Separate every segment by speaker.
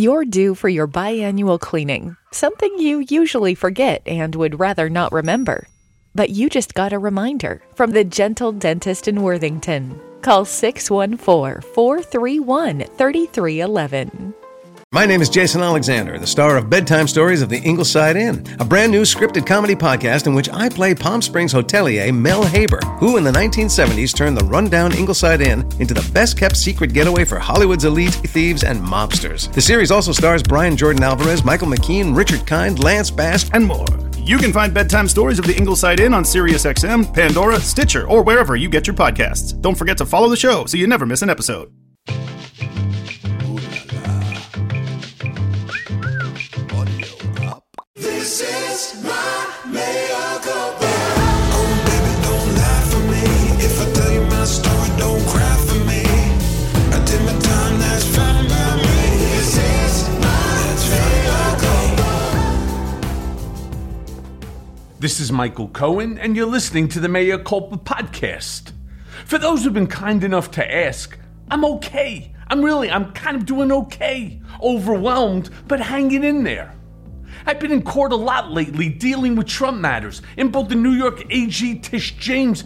Speaker 1: You're due for your biannual cleaning, something you usually forget and would rather not remember. But you just got a reminder from the Gentle Dentist in Worthington. Call 614-431-3311.
Speaker 2: My name is Jason Alexander, the star of Bedtime Stories of the Ingleside Inn, a brand new scripted comedy podcast in which I play Palm Springs hotelier Mel Haber, who in the 1970s turned the rundown Ingleside Inn into the best-kept secret getaway for Hollywood's elite, thieves, and mobsters. The series also stars Brian Jordan Alvarez, Michael McKean, Richard Kind, Lance Bass, and more.
Speaker 3: You can find Bedtime Stories of the Ingleside Inn on SiriusXM, Pandora, Stitcher, or wherever you get your podcasts. Don't forget to follow the show so you never miss an episode.
Speaker 4: This is my miracle. Oh, baby, don't lie for me. If I tell you my story, don't cry for me. I did my time, that's fine by me. This is my miracle.
Speaker 5: This is Michael Cohen, and you're listening to the Mea Culpa podcast. For those who've been kind enough to ask, I'm okay. I'm kind of doing okay. Overwhelmed, but hanging in there. I've been in court a lot lately dealing with Trump matters in both the New York AG Tish James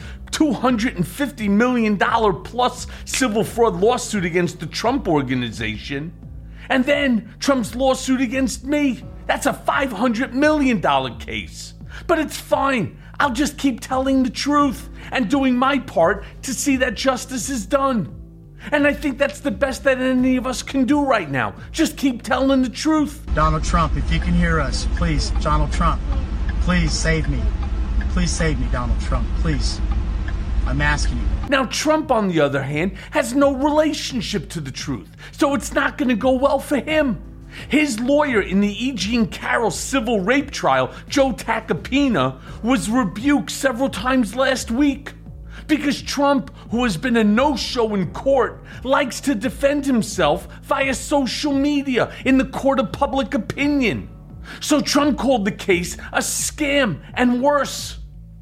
Speaker 5: $250 million plus civil fraud lawsuit against the Trump Organization, and then Trump's lawsuit against me. That's a $500 million case. But it's fine. I'll just keep telling the truth and doing my part to see that justice is done. And I think that's the best that any of us can do right now. Just keep telling the truth.
Speaker 6: Donald Trump, if you can hear us, please, Donald Trump, please save me. Please save me, Donald Trump, please. I'm asking you.
Speaker 5: Now, Trump, on the other hand, has no relationship to the truth, so it's not going to go well for him. His lawyer in the E. Jean Carroll civil rape trial, Joe Tacopina, was rebuked several times last week. Because Trump, who has been a no-show in court, likes to defend himself via social media in the court of public opinion. So Trump called the case a scam and worse.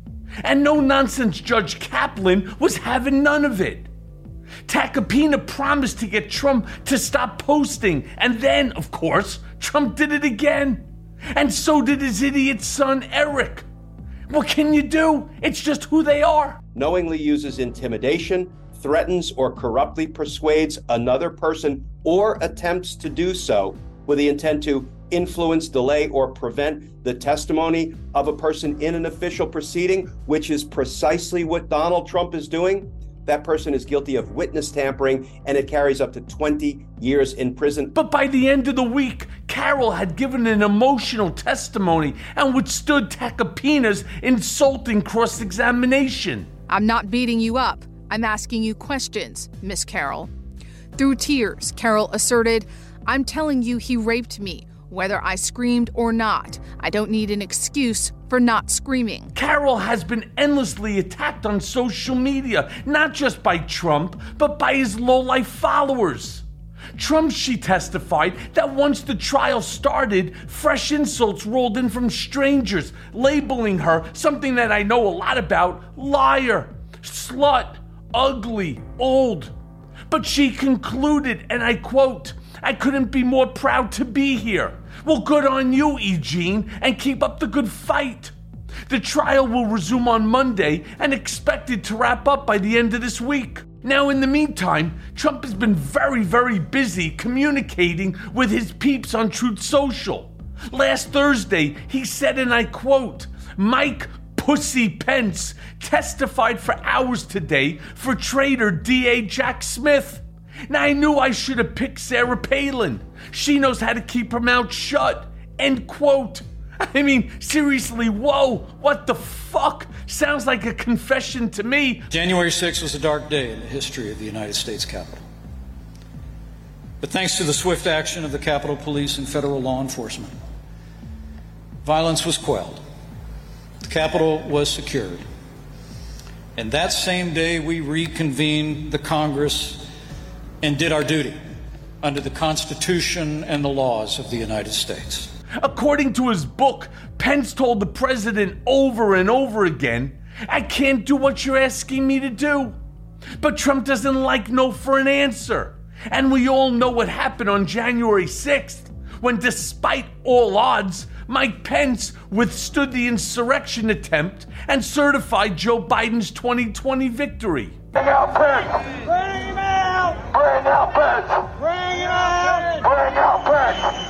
Speaker 5: And no-nonsense Judge Kaplan was having none of it. Tacopina promised to get Trump to stop posting, and then, of course, Trump did it again. And so did his idiot son, Eric. What can you do? It's just who they are.
Speaker 7: Knowingly uses intimidation, threatens or corruptly persuades another person or attempts to do so with the intent to influence, delay, or prevent the testimony of a person in an official proceeding, which is precisely what Donald Trump is doing. That person is guilty of witness tampering, and it carries up to 20 years in prison.
Speaker 5: But by the end of the week, Carroll had given an emotional testimony and withstood Tacopina's insulting cross-examination.
Speaker 8: I'm not beating you up. I'm asking you questions, Miss Carroll. Through tears, Carroll asserted, I'm telling you he raped me, whether I screamed or not. I don't need an excuse for not screaming.
Speaker 5: Carroll has been endlessly attacked on social media, not just by Trump, but by his low-life followers. Trump, she testified, that once the trial started, fresh insults rolled in from strangers, labeling her, something that I know a lot about, liar, slut, ugly, old. But she concluded, and I quote, I couldn't be more proud to be here. Well, good on you, E. Jean, and keep up the good fight. The trial will resume on Monday and expected to wrap up by the end of this week. Now, in the meantime, Trump has been very, very busy communicating with his peeps on Truth Social. Last Thursday, he said, and I quote, Mike Pussy Pence testified for hours today for traitor D.A. Jack Smith. Now, I knew I should have picked Sarah Palin. She knows how to keep her mouth shut. End quote. I mean, seriously, whoa, what the fuck? Sounds like a confession to me.
Speaker 9: January 6th was a dark day in the history of the United States Capitol. But thanks to the swift action of the Capitol Police and federal law enforcement, violence was quelled. The Capitol was secured. And that same day, we reconvened the Congress and did our duty under the Constitution and the laws of the United States.
Speaker 5: According to his book, Pence told the president over and over again, I can't do what you're asking me to do. But Trump doesn't like no for an answer. And we all know what happened on January 6th, when despite all odds, Mike Pence withstood the insurrection attempt and certified Joe Biden's 2020 victory.
Speaker 4: Bring out Pence! Bring him out! Bring out Pence! Bring him out! Bring out Pence!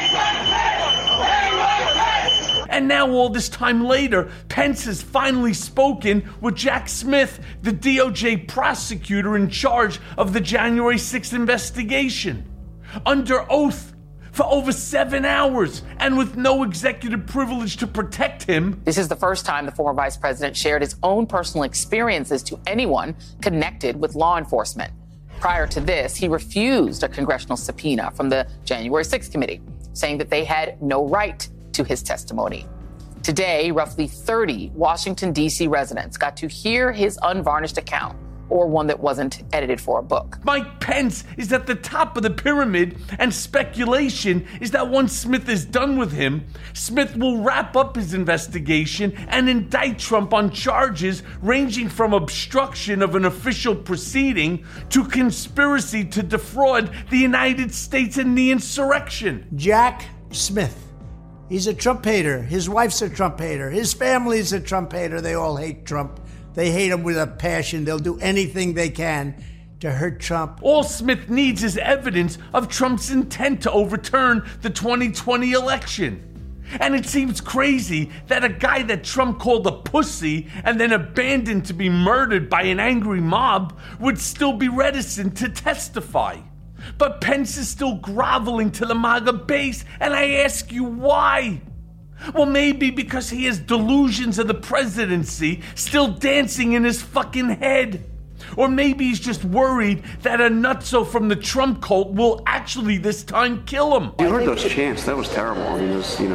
Speaker 5: And now all this time later, Pence has finally spoken with Jack Smith, the DOJ prosecutor in charge of the January 6th investigation, under oath for over 7 hours and with no executive privilege to protect him.
Speaker 10: This is the first time the former vice president shared his own personal experiences to anyone connected with law enforcement. Prior to this, he refused a congressional subpoena from the January 6th committee, saying that they had no right to his testimony. Today, roughly 30 Washington, D.C. residents got to hear his unvarnished account, or one that wasn't edited for a book.
Speaker 5: Mike Pence is at the top of the pyramid, and speculation is that once Smith is done with him, Smith will wrap up his investigation and indict Trump on charges ranging from obstruction of an official proceeding to conspiracy to defraud the United States in the insurrection.
Speaker 11: Jack Smith. He's a Trump hater. His wife's a Trump hater. His family's a Trump hater. They all hate Trump. They hate him with a passion. They'll do anything they can to hurt Trump.
Speaker 5: All Smith needs is evidence of Trump's intent to overturn the 2020 election. And it seems crazy that a guy that Trump called a pussy and then abandoned to be murdered by an angry mob would still be reticent to testify. But Pence is still groveling to the MAGA base, and I ask you why? Well, maybe because he has delusions of the presidency still dancing in his fucking head. Or maybe he's just worried that a nutso from the Trump cult will actually this time kill him.
Speaker 12: You heard those chants. That was terrible. I mean, it was,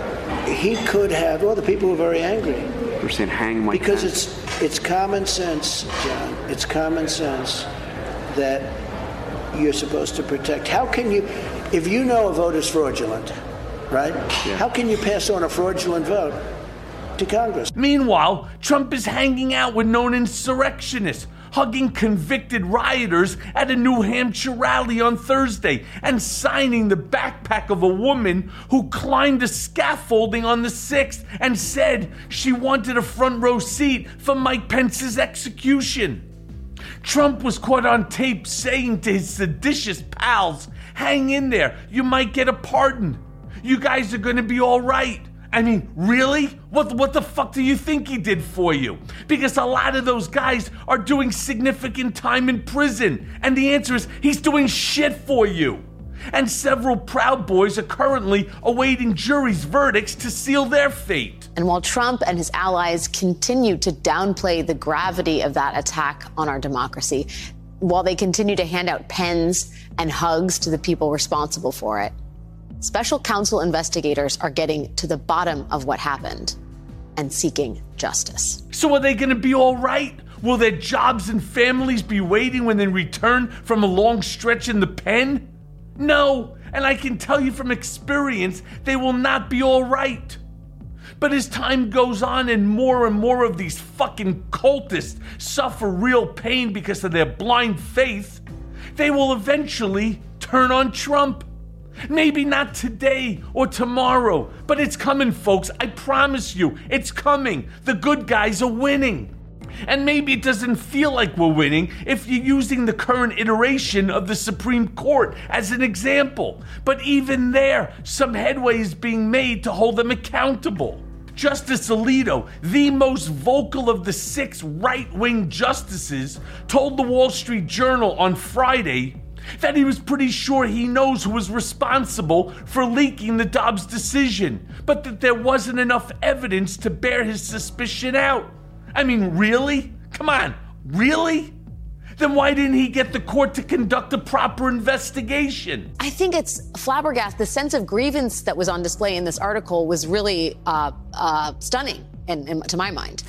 Speaker 11: He could have, well, the people were very angry.
Speaker 12: We're saying hang Mike
Speaker 11: Because
Speaker 12: Pence.
Speaker 11: it's common sense, John. It's common sense that you're supposed to protect. How can you, if you know a vote is fraudulent, right? Yeah. How can you pass on a fraudulent vote to Congress?
Speaker 5: Meanwhile, Trump is hanging out with known insurrectionists, hugging convicted rioters at a New Hampshire rally on Thursday, and signing the backpack of a woman who climbed the scaffolding on the 6th and said she wanted a front row seat for Mike Pence's execution. Trump was caught on tape saying to his seditious pals, "Hang in there, you might get a pardon. You guys are gonna be all right." I mean, really? What the fuck do you think he did for you? Because a lot of those guys are doing significant time in prison. And the answer is, he's doing shit for you. And several Proud Boys are currently awaiting jury's verdicts to seal their fate.
Speaker 13: And while Trump and his allies continue to downplay the gravity of that attack on our democracy, while they continue to hand out pens and hugs to the people responsible for it, special counsel investigators are getting to the bottom of what happened and seeking justice.
Speaker 5: So are they going to be all right? Will their jobs and families be waiting when they return from a long stretch in the pen? No, and I can tell you from experience, they will not be all right. But as time goes on and more of these fucking cultists suffer real pain because of their blind faith, they will eventually turn on Trump. Maybe not today or tomorrow, but it's coming, folks. I promise you, it's coming. The good guys are winning. And maybe it doesn't feel like we're winning if you're using the current iteration of the Supreme Court as an example. But even there, some headway is being made to hold them accountable. Justice Alito, the most vocal of the 6 right-wing justices, told the Wall Street Journal on Friday that he was pretty sure he knows who was responsible for leaking the Dobbs decision, but that there wasn't enough evidence to bear his suspicion out. I mean, really? Come on, really? Then why didn't he get the court to conduct a proper investigation?
Speaker 13: I think it's flabbergasted. The sense of grievance that was on display in this article was really stunning, to my mind.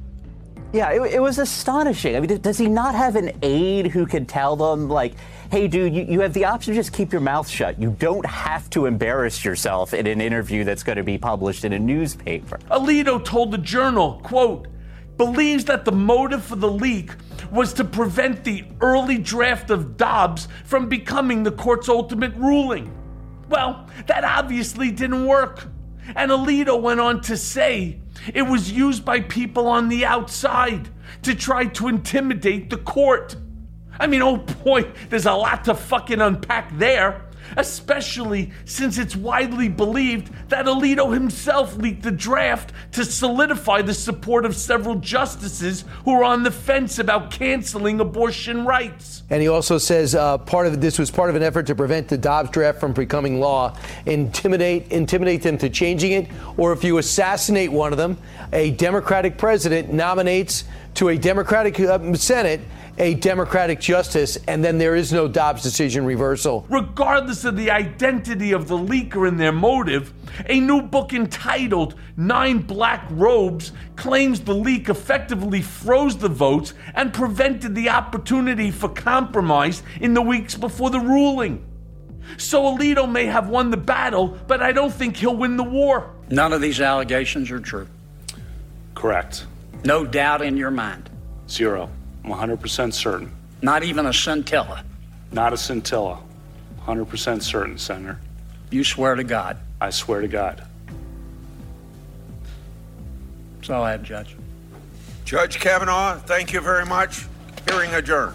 Speaker 14: Yeah, it was astonishing. I mean, does he not have an aide who can tell them, like, hey, dude, you have the option to just keep your mouth shut. You don't have to embarrass yourself in an interview that's going to be published in a newspaper.
Speaker 5: Alito told the Journal, quote, believes that the motive for the leak was to prevent the early draft of Dobbs from becoming the court's ultimate ruling. Well, that obviously didn't work. And Alito went on to say it was used by people on the outside to try to intimidate the court. I mean, oh boy, there's a lot to fucking unpack there. Especially since it's widely believed that Alito himself leaked the draft to solidify the support of several justices who are on the fence about canceling abortion rights.
Speaker 15: And he also says this was part of an effort to prevent the Dobbs draft from becoming law, intimidate them to changing it, or if you assassinate one of them, a Democratic president nominates to a Democratic Senate a Democratic justice, and then there is no Dobbs decision reversal.
Speaker 5: Regardless of the identity of the leaker and their motive, a new book entitled 9 Black Robes claims the leak effectively froze the votes and prevented the opportunity for compromise in the weeks before the ruling. So Alito may have won the battle, but I don't think he'll win the war.
Speaker 16: None of these allegations are true.
Speaker 17: Correct.
Speaker 16: No doubt in your mind.
Speaker 17: 0. I'm 100% certain.
Speaker 16: Not even a scintilla.
Speaker 17: Not a scintilla. 100% certain, Senator.
Speaker 16: You swear to God.
Speaker 17: I swear to God.
Speaker 16: That's all I have, Judge.
Speaker 18: Judge Kavanaugh, thank you very much. Hearing adjourned.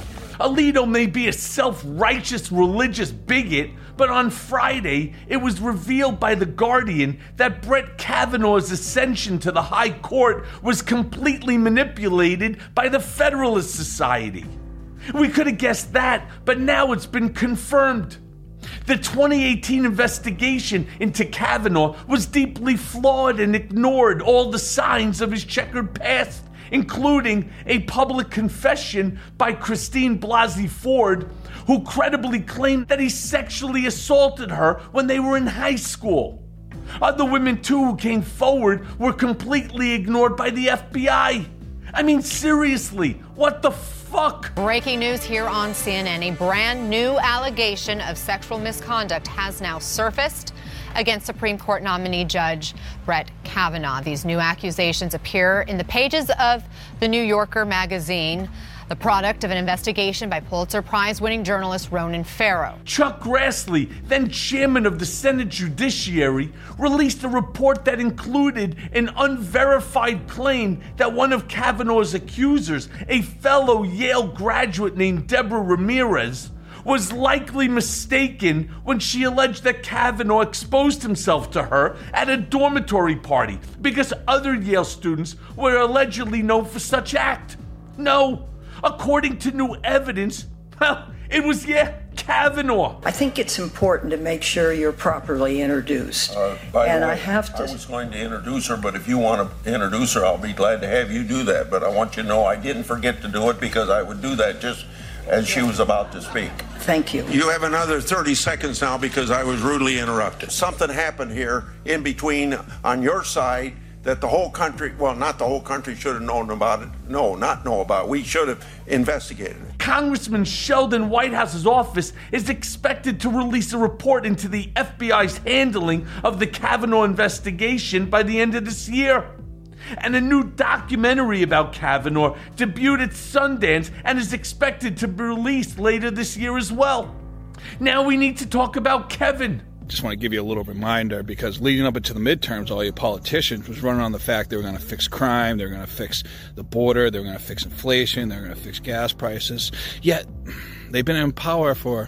Speaker 5: Alito may be a self-righteous religious bigot, but on Friday, it was revealed by The Guardian that Brett Kavanaugh's ascension to the High Court was completely manipulated by the Federalist Society. We could have guessed that, but now it's been confirmed. The 2018 investigation into Kavanaugh was deeply flawed and ignored all the signs of his checkered past, including a public confession by Christine Blasey Ford, who credibly claimed that he sexually assaulted her when they were in high school. Other women, too, who came forward were completely ignored by the FBI. I mean, seriously, what the fuck?
Speaker 19: Breaking news here on CNN. A brand new allegation of sexual misconduct has now surfaced against Supreme Court nominee Judge Brett Kavanaugh. These new accusations appear in the pages of The New Yorker magazine, the product of an investigation by Pulitzer Prize-winning journalist Ronan Farrow.
Speaker 5: Chuck Grassley, then chairman of the Senate Judiciary, released a report that included an unverified claim that one of Kavanaugh's accusers, a fellow Yale graduate named Deborah Ramirez, was likely mistaken when she alleged that Kavanaugh exposed himself to her at a dormitory party because other Yale students were allegedly known for such act. No, according to new evidence, well, it was, Kavanaugh.
Speaker 20: I think it's important to make sure you're properly introduced.
Speaker 18: I was going to introduce her, but if you want to introduce her, I'll be glad to have you do that. But I want you to know I didn't forget to do it because I would do that just as she was about to speak.
Speaker 20: Thank you.
Speaker 18: You have another 30 seconds now because I was rudely interrupted. Something happened here in between on your side that the whole country, well, not the whole country should have known about it. No, not know about it. We should have investigated it.
Speaker 5: Congressman Sheldon Whitehouse's office is expected to release a report into the FBI's handling of the Kavanaugh investigation by the end of this year. And a new documentary about Kavanaugh debuted at Sundance and is expected to be released later this year as well. Now we need to talk about Kevin.
Speaker 21: Just want to give you a little reminder, because leading up into the midterms, all your politicians was running on the fact they were going to fix crime, they were going to fix the border, they were going to fix inflation, they were going to fix gas prices. Yet, they've been in power for,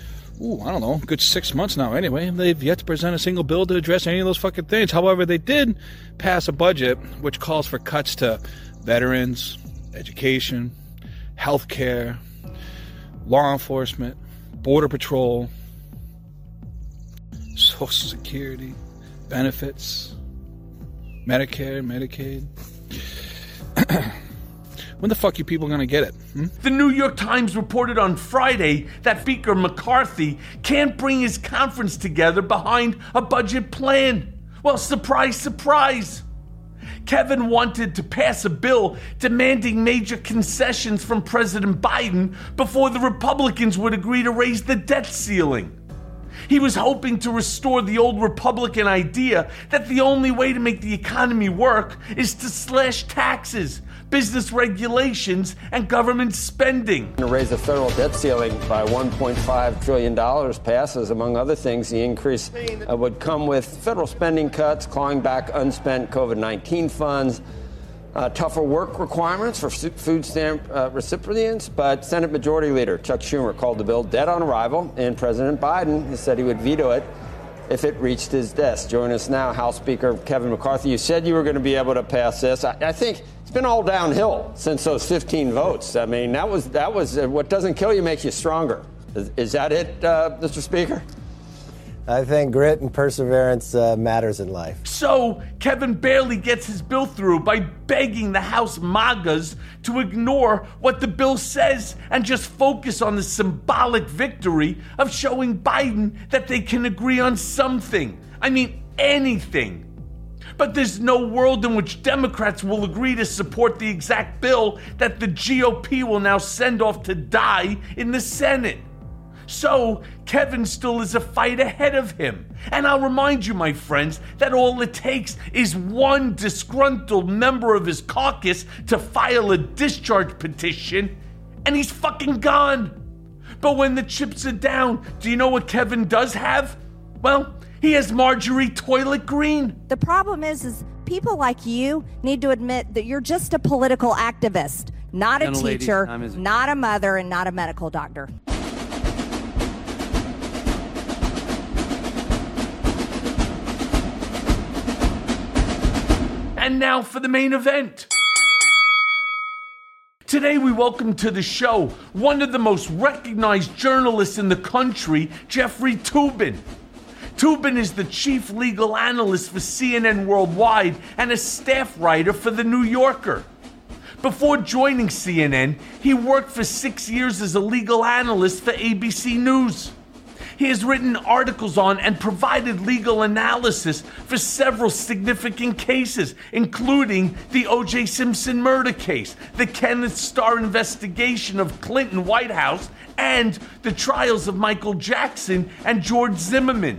Speaker 21: I don't know, a good 6 months now anyway. They've yet to present a single bill to address any of those fucking things. However, they did pass a budget which calls for cuts to veterans, education, healthcare, law enforcement, border patrol, Social Security, benefits, Medicare, Medicaid. When the fuck you people gonna get it?
Speaker 5: The New York Times reported on Friday that Speaker McCarthy can't bring his conference together behind a budget plan. Well, surprise, surprise. Kevin wanted to pass a bill demanding major concessions from President Biden before the Republicans would agree to raise the debt ceiling. He was hoping to restore the old Republican idea that the only way to make the economy work is to slash taxes, business regulations and government spending.
Speaker 1: To raise the federal debt ceiling by $1.5 trillion passes, among other things. The increase would come with federal spending cuts, clawing back unspent COVID-19 funds, tougher work requirements for food stamp recipients. But Senate Majority Leader Chuck Schumer called the bill dead on arrival, and President Biden has said he would veto it if it reached his desk. Join us now, House Speaker Kevin McCarthy. You said you were going to be able to pass this. I think it's been all downhill since those 15 votes. I mean, that was what doesn't kill you makes you stronger. Is that it, Mr. Speaker?
Speaker 22: I think grit and perseverance matters in life.
Speaker 5: So Kevin barely gets his bill through by begging the House MAGAs to ignore what the bill says and just focus on the symbolic victory of showing Biden that they can agree on something. I mean, anything. But there's no world in which Democrats will agree to support the exact bill that the GOP will now send off to die in the Senate. So, Kevin still is a fight ahead of him. And I'll remind you, my friends, that all it takes is one disgruntled member of his caucus to file a discharge petition, and he's fucking gone. But when the chips are down, do you know what Kevin does have? Well, he has Marjorie Toilet Green.
Speaker 23: The problem is people like you need to admit that you're just a political activist, not a teacher, not a mother, and not a medical doctor.
Speaker 5: And now for the main event. Today we welcome to the show one of the most recognized journalists in the country, Jeffrey Toobin. Toobin is the chief legal analyst for CNN Worldwide and a staff writer for The New Yorker. Before joining CNN, he worked for 6 years as a legal analyst for ABC News. He has written articles on and provided legal analysis for several significant cases, including the O.J. Simpson murder case, the Kenneth Starr investigation of Clinton White House, and the trials of Michael Jackson and George Zimmerman.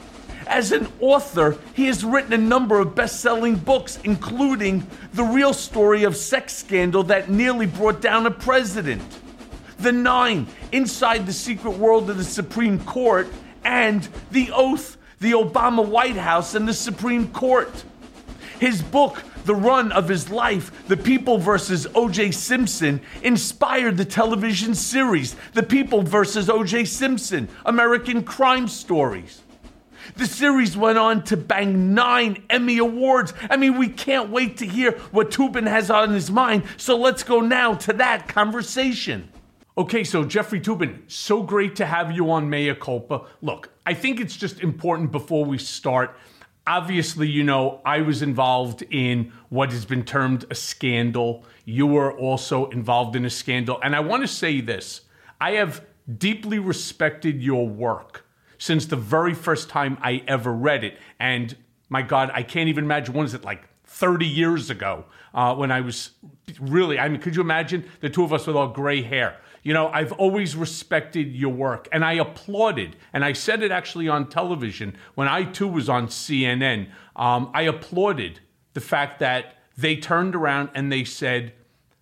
Speaker 5: As an author, he has written a number of best-selling books, including The Real Story of Sex Scandal That Nearly Brought Down a President, The Nine, Inside the Secret World of the Supreme Court, and The Oath, the Obama White House and the Supreme Court. His book, The Run of His Life, The People vs. O.J. Simpson, inspired the television series, The People vs. O.J. Simpson, American Crime Stories. The series went on to bang 9 Emmy Awards. I mean, we can't wait to hear what Toobin has on his mind, so let's go now to that conversation. Okay, so Jeffrey Toobin, so great to have you on Mea Culpa. Look, I think it's just important before we start. Obviously, you know, I was involved in what has been termed a scandal. You were also involved in a scandal. And I want to say this. I have deeply respected your work since the very first time I ever read it. And my God, I can't even imagine, when is it, like 30 years ago, when I was really, I mean, could you imagine the two of us with all gray hair? You know, I've always respected your work, and I applauded, and I said it actually on television when I too was on CNN. I applauded the fact that they turned around and they said,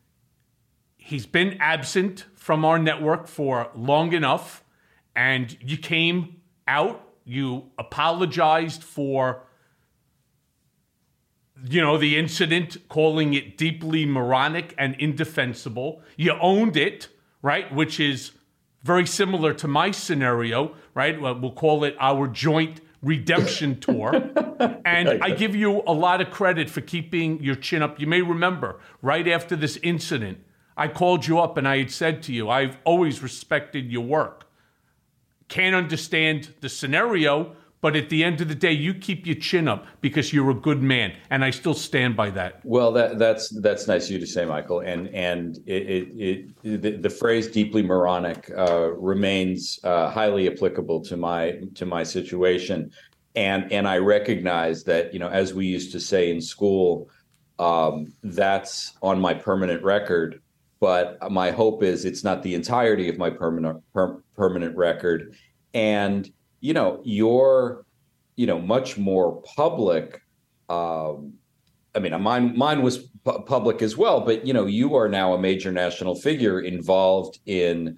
Speaker 5: he's been absent from our network for long enough, and you came out, you apologized for, you know, the incident, calling it deeply moronic and indefensible. You owned it, right? Which is very similar to my scenario, right? We'll call it our joint redemption tour. And I give you a lot of credit for keeping your chin up. You may remember, right after this incident, I called you up and I had said to you, I've always respected your work. Can't understand the scenario, but at the end of the day, you keep your chin up because you're a good man, and I still stand by that.
Speaker 24: Well, that's nice of you to say, Michael. And the phrase "deeply moronic" remains highly applicable to my situation, and I recognize that, you know, as we used to say in school, that's on my permanent record. But my hope is it's not the entirety of my permanent record. And, you know, your, you know, much more public mine was public as well, but you are now a major national figure involved in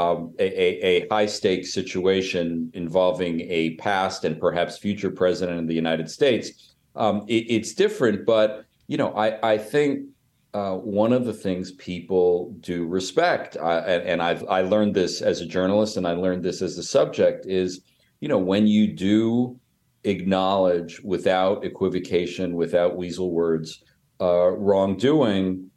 Speaker 24: a high stakes situation involving a past and perhaps future president of the United States. It's different, but I think one of the things people do respect, and I learned this as a journalist, and I learned this as a subject, is when you do acknowledge without equivocation, without weasel words, wrongdoing,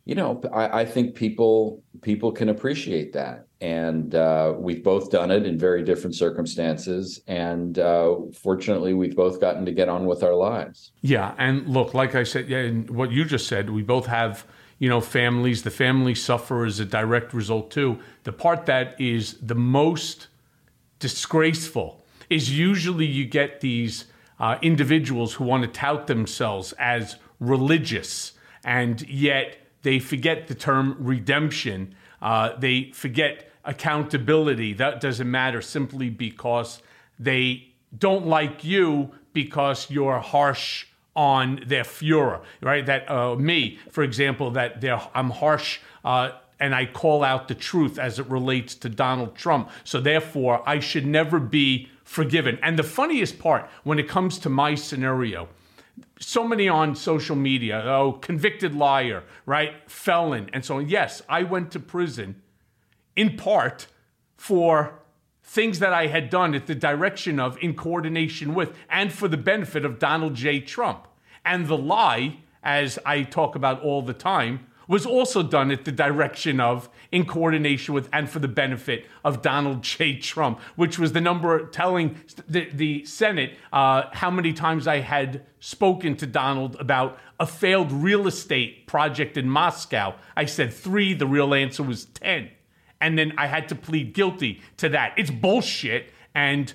Speaker 24: I think people can appreciate that. And we've both done it in very different circumstances. And fortunately, we've both gotten to get on with our lives.
Speaker 5: Yeah. And look, like I said, and what you just said, we both have, families. The families suffer as a direct result, too. The part that is the most disgraceful is usually you get these individuals who want to tout themselves as religious, and yet they forget the term redemption. They forget accountability. That doesn't matter simply because they don't like you because you're harsh on their Führer, right? That me, for example, I'm harsh and I call out the truth as it relates to Donald Trump. So therefore, I should never be forgiven. And the funniest part, when it comes to my scenario, so many on social media, convicted liar, right? Felon, and so on. Yes, I went to prison in part for things that I had done at the direction of, in coordination with, and for the benefit of Donald J. Trump. And the lie, as I talk about all the time, was also done at the direction of, in coordination with, and for the benefit of Donald J. Trump, which was the number telling the Senate how many times I had spoken to Donald about a failed real estate project in Moscow. I said 3, the real answer was 10. And then I had to plead guilty to that. It's bullshit. And,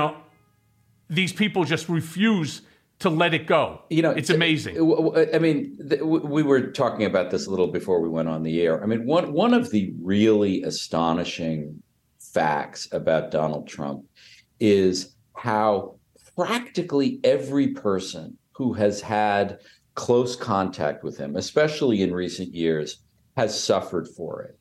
Speaker 5: these people just refuse to let it go. It's amazing.
Speaker 24: We were talking about this a little before we went on the air. One of the really astonishing facts about Donald Trump is how practically every person who has had close contact with him, especially in recent years, has suffered for it.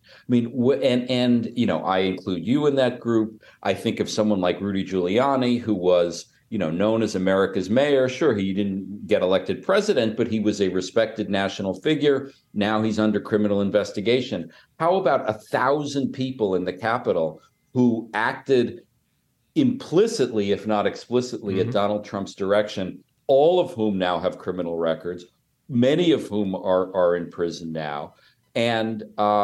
Speaker 24: I include you in that group. I think of someone like Rudy Giuliani, who was known as America's mayor. Sure, he didn't get elected president, but he was a respected national figure. Now he's under criminal investigation. How about 1,000 people in the Capitol who acted implicitly, if not explicitly, at Donald Trump's direction, all of whom now have criminal records, many of whom are in prison now. And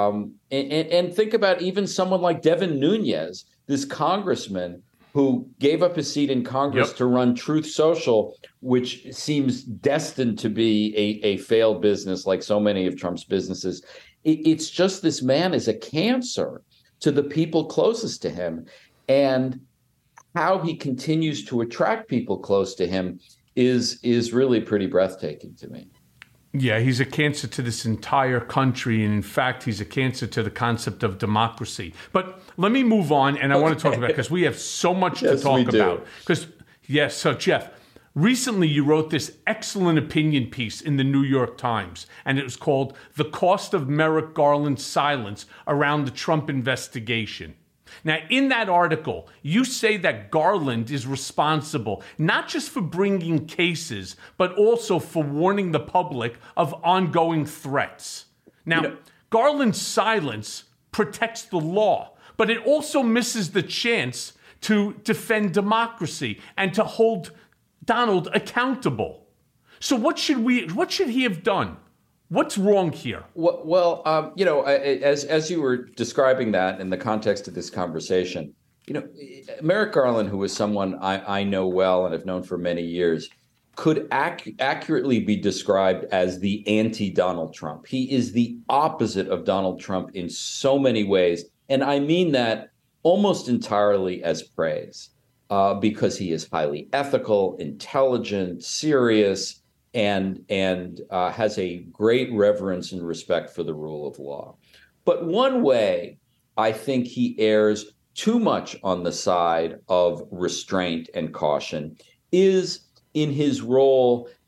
Speaker 24: think about even someone like Devin Nunes, this congressman who gave up his seat in Congress to run Truth Social, which seems destined to be a failed business like so many of Trump's businesses. It's just this man is a cancer to the people closest to him. And how he continues to attract people close to him is really pretty breathtaking to me.
Speaker 5: Yeah, he's a cancer to this entire country. And in fact, he's a cancer to the concept of democracy. But let me move on. And I want to talk about, because we have so much to talk about. So Jeff, recently you wrote this excellent opinion piece in the New York Times. And it was called "The Cost of Merrick Garland's Silence Around the Trump Investigation." Now, in that article, you say that Garland is responsible not just for bringing cases, but also for warning the public of ongoing threats. Now, Garland's silence protects the law, but it also misses the chance to defend democracy and to hold Donald accountable. So what should he have done? What's wrong here?
Speaker 24: Well, as you were describing that in the context of this conversation, Merrick Garland, who is someone I know well and have known for many years, could accurately be described as the anti-Donald Trump. He is the opposite of Donald Trump in so many ways. And I mean that almost entirely as praise, because he is highly ethical, intelligent, serious, and has a great reverence and respect for the rule of law. But one way I think he errs too much on the side of restraint and caution is in his role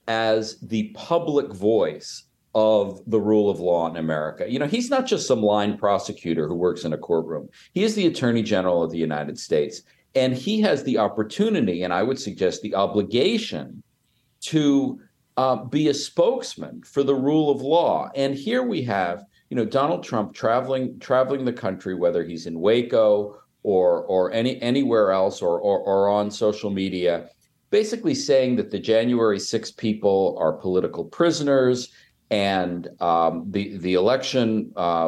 Speaker 24: as the public voice of the rule of law in America. He's not just some line prosecutor who works in a courtroom. He is the Attorney General of the United States. And he has the opportunity, and I would suggest the obligation, to be a spokesman for the rule of law. And here we have, Donald Trump traveling the country, whether he's in Waco or anywhere else or on social media, basically saying that the January 6 people are political prisoners, and the election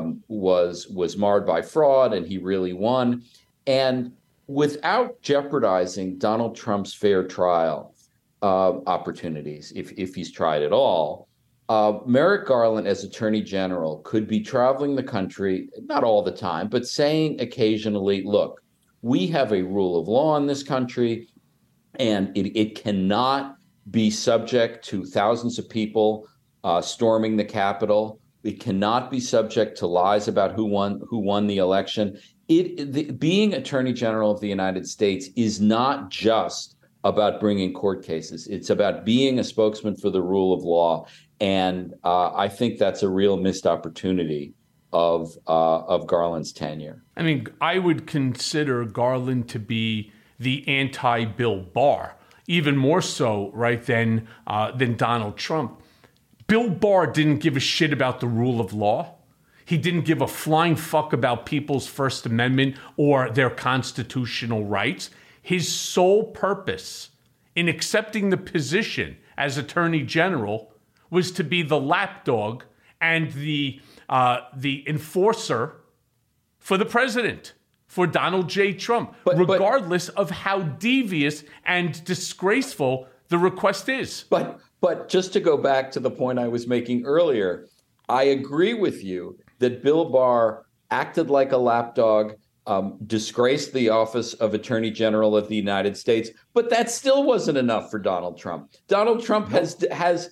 Speaker 24: was marred by fraud, and he really won. And without jeopardizing Donald Trump's fair trial opportunities, if he's tried at all, Merrick Garland, as Attorney General, could be traveling the country, not all the time, but saying occasionally, look, we have a rule of law in this country, and it cannot be subject to thousands of people storming the Capitol. It cannot be subject to lies about who won the election. Being Attorney General of the United States is not just about bringing court cases. It's about being a spokesman for the rule of law. And I think that's a real missed opportunity of Garland's tenure.
Speaker 5: I mean, I would consider Garland to be the anti-Bill Barr, even more so, right, than Donald Trump. Bill Barr didn't give a shit about the rule of law. He didn't give a flying fuck about people's First Amendment or their constitutional rights. His sole purpose in accepting the position as Attorney General was to be the lapdog and the enforcer for the president, for Donald J. Trump, regardless of how devious and disgraceful the request is.
Speaker 24: But just to go back to the point I was making earlier, I agree with you that Bill Barr acted like a lapdog, disgraced the office of Attorney General of the United States, but that still wasn't enough for Donald Trump. Donald Trump has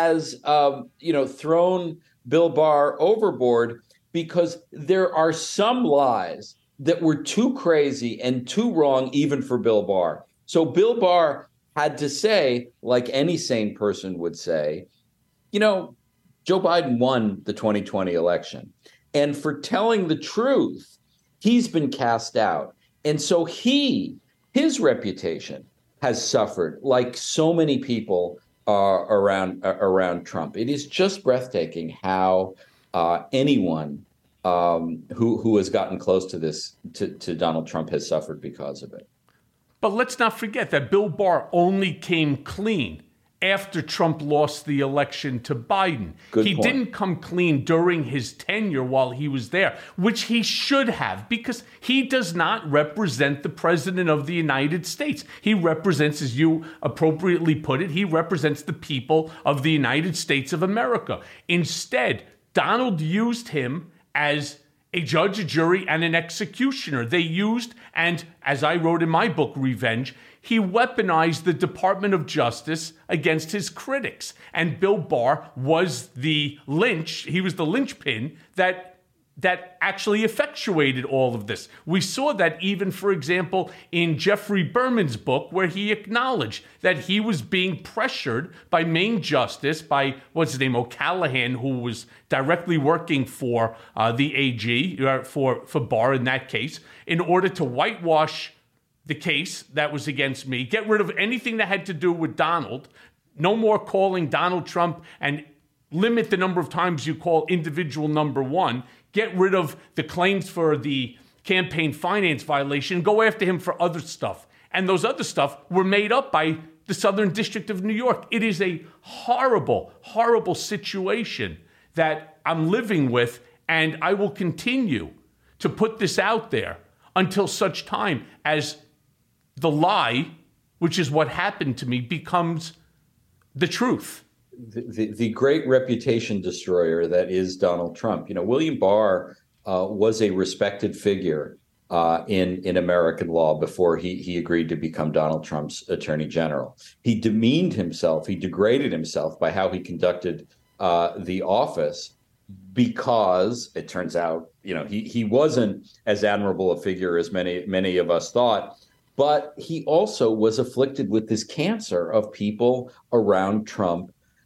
Speaker 24: thrown Bill Barr overboard because there are some lies that were too crazy and too wrong even for Bill Barr. So Bill Barr had to say, like any sane person would say, Joe Biden won the 2020 election. And for telling the truth, he's been cast out. And so his reputation has suffered, like so many people around Trump. It is just breathtaking how anyone who has gotten close to this, to Donald Trump, has suffered because of it.
Speaker 5: But let's not forget that Bill Barr only came clean after Trump lost the election to Biden. He didn't come clean during his tenure while he was there, which he should have, because he does not represent the president of the United States. He represents, as you appropriately put it, he represents the people of the United States of America. Instead, Donald used him as a judge, a jury, and an executioner. They used, and as I wrote in my book, Revenge, he weaponized the Department of Justice against his critics. And Bill Barr was the linchpin that actually effectuated all of this. We saw that even, for example, in Jeffrey Berman's book, where he acknowledged that he was being pressured by Main Justice, by, O'Callaghan, who was directly working for the AG, for Barr in that case, in order to whitewash the case that was against me, get rid of anything that had to do with Donald, no more calling Donald Trump, and limit the number of times you call individual number one, get rid of the claims for the campaign finance violation, go after him for other stuff. And those other stuff were made up by the Southern District of New York. It is a horrible, horrible situation that I'm living with, and I will continue to put this out there until such time as the lie, which is what happened to me, becomes the truth.
Speaker 24: The great reputation destroyer that is Donald Trump. William Barr was a respected figure in American law before he agreed to become Donald Trump's Attorney General. He demeaned himself, he degraded himself by how he conducted the office, because it turns out, he wasn't as admirable a figure as many of us thought. But he also was afflicted with this cancer of people around Trump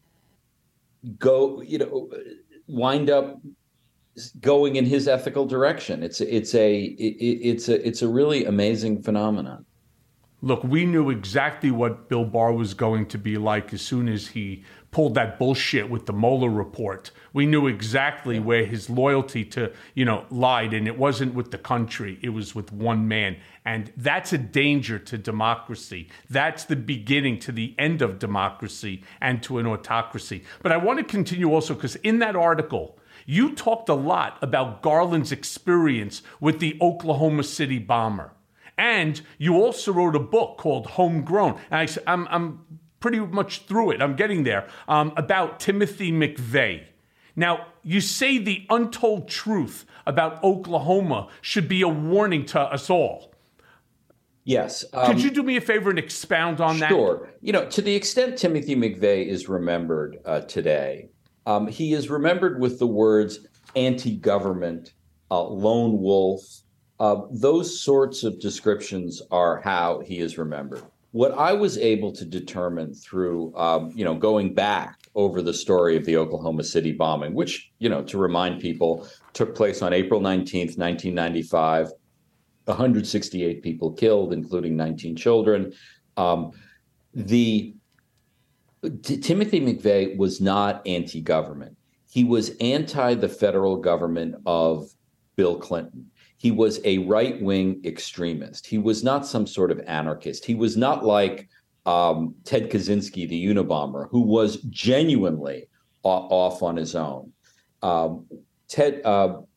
Speaker 24: wind up going in his ethical direction. It's a really amazing phenomenon.
Speaker 5: Look, we knew exactly what Bill Barr was going to be like as soon as he pulled that bullshit with the Mueller report. We knew exactly where his loyalty to, lied, and it wasn't with the country. It was with one man. And that's a danger to democracy. That's the beginning to the end of democracy and to an autocracy. But I want to continue also because in that article, you talked a lot about Garland's experience with the Oklahoma City bomber. And you also wrote a book called Homegrown. And I'm pretty much through it. I'm getting there. About Timothy McVeigh. Now, you say the untold truth about Oklahoma should be a warning to us all.
Speaker 24: Yes.
Speaker 5: Could you do me a favor and expound on that?
Speaker 24: Sure. To the extent Timothy McVeigh is remembered today, he is remembered with the words anti-government, lone wolf. Those sorts of descriptions are how he is remembered. What I was able to determine through, going back over the story of the Oklahoma City bombing, which, to remind people, took place on April 19th, 1995, 168 people killed, including 19 children. Timothy McVeigh was not anti-government. He was anti the federal government of Bill Clinton. He was a right-wing extremist. He was not some sort of anarchist. He was not like Ted Kaczynski, the Unabomber, who was genuinely off on his own. Timothy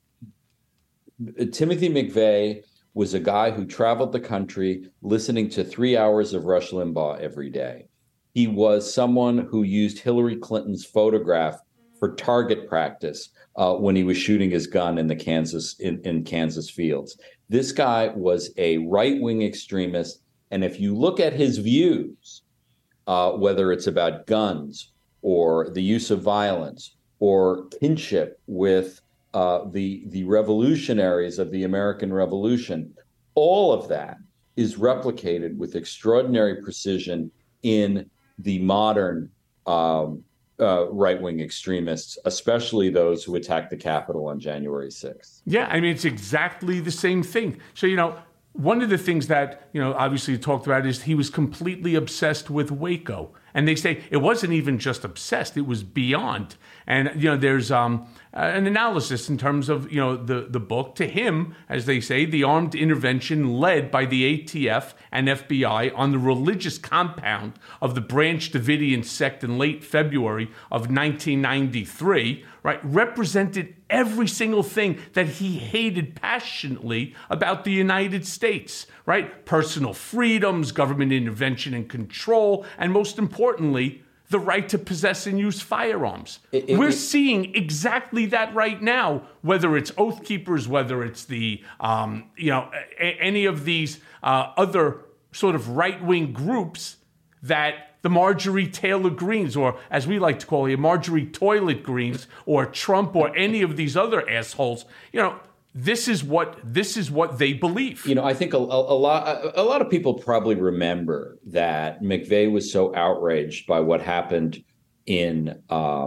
Speaker 24: McVeigh was a guy who traveled the country listening to 3 hours of Rush Limbaugh every day. He was someone who used Hillary Clinton's photograph for target practice when he was shooting his gun in Kansas fields. This guy was a right-wing extremist, and if you look at his views, whether it's about guns or the use of violence or kinship with the revolutionaries of the American Revolution, all of that is replicated with extraordinary precision in the modern right-wing extremists, especially those who attacked the Capitol on January 6th.
Speaker 5: Yeah, I mean, it's exactly the same thing. So, one of the things that, obviously you talked about is he was completely obsessed with Waco. And they say it wasn't even just obsessed, it was beyond. And, there's an analysis in terms of, the book. To him, as they say, the armed intervention led by the ATF and FBI on the religious compound of the Branch Davidian sect in late February of 1993, right, represented every single thing that he hated passionately about the United States, right? Personal freedoms, government intervention and control, and most importantly, the right to possess and use firearms. We're seeing exactly that right now, whether it's Oath Keepers, whether it's the, any of these other sort of right-wing groups that the Marjorie Taylor Greens, or as we like to call it, Marjorie Toilet Greens, or Trump, or any of these other assholes, this is what they believe.
Speaker 24: I think a lot of people probably remember that McVeigh was so outraged by what happened in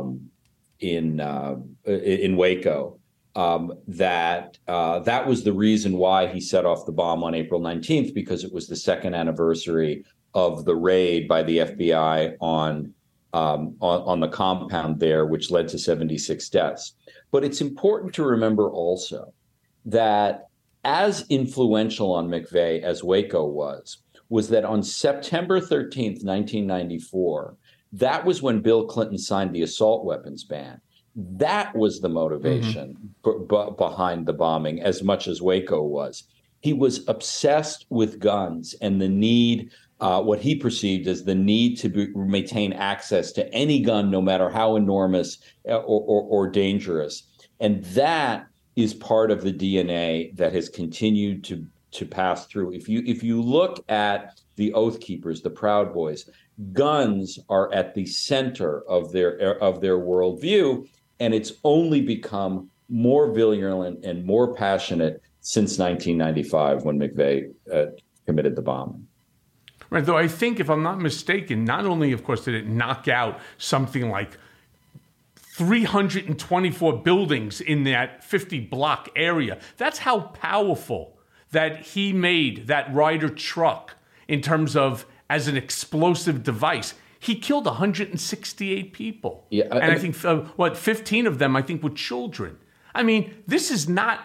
Speaker 24: Waco that was the reason why he set off the bomb on April 19th, because it was the second anniversary of the raid by the FBI on the compound there, which led to 76 deaths. But it's important to remember also that as influential on McVeigh as Waco was that on September 13th, 1994, that was when Bill Clinton signed the assault weapons ban. That was the motivation behind the bombing as much as Waco was. He was obsessed with guns and the need, what he perceived as the need to maintain access to any gun, no matter how enormous or dangerous. And that is part of the DNA that has continued to pass through. If you look at the Oath Keepers, the Proud Boys, guns are at the center of their worldview, and it's only become more virulent and more passionate since 1995 when McVeigh committed the bombing.
Speaker 5: Right, though I think, if I'm not mistaken, not only, of course, did it knock out something like 324 buildings in that 50-block area. That's how powerful that he made that Ryder truck in terms of as an explosive device. He killed 168 people.
Speaker 24: Yeah,
Speaker 5: and I think, 15 of them, I think, were children. I mean, this is not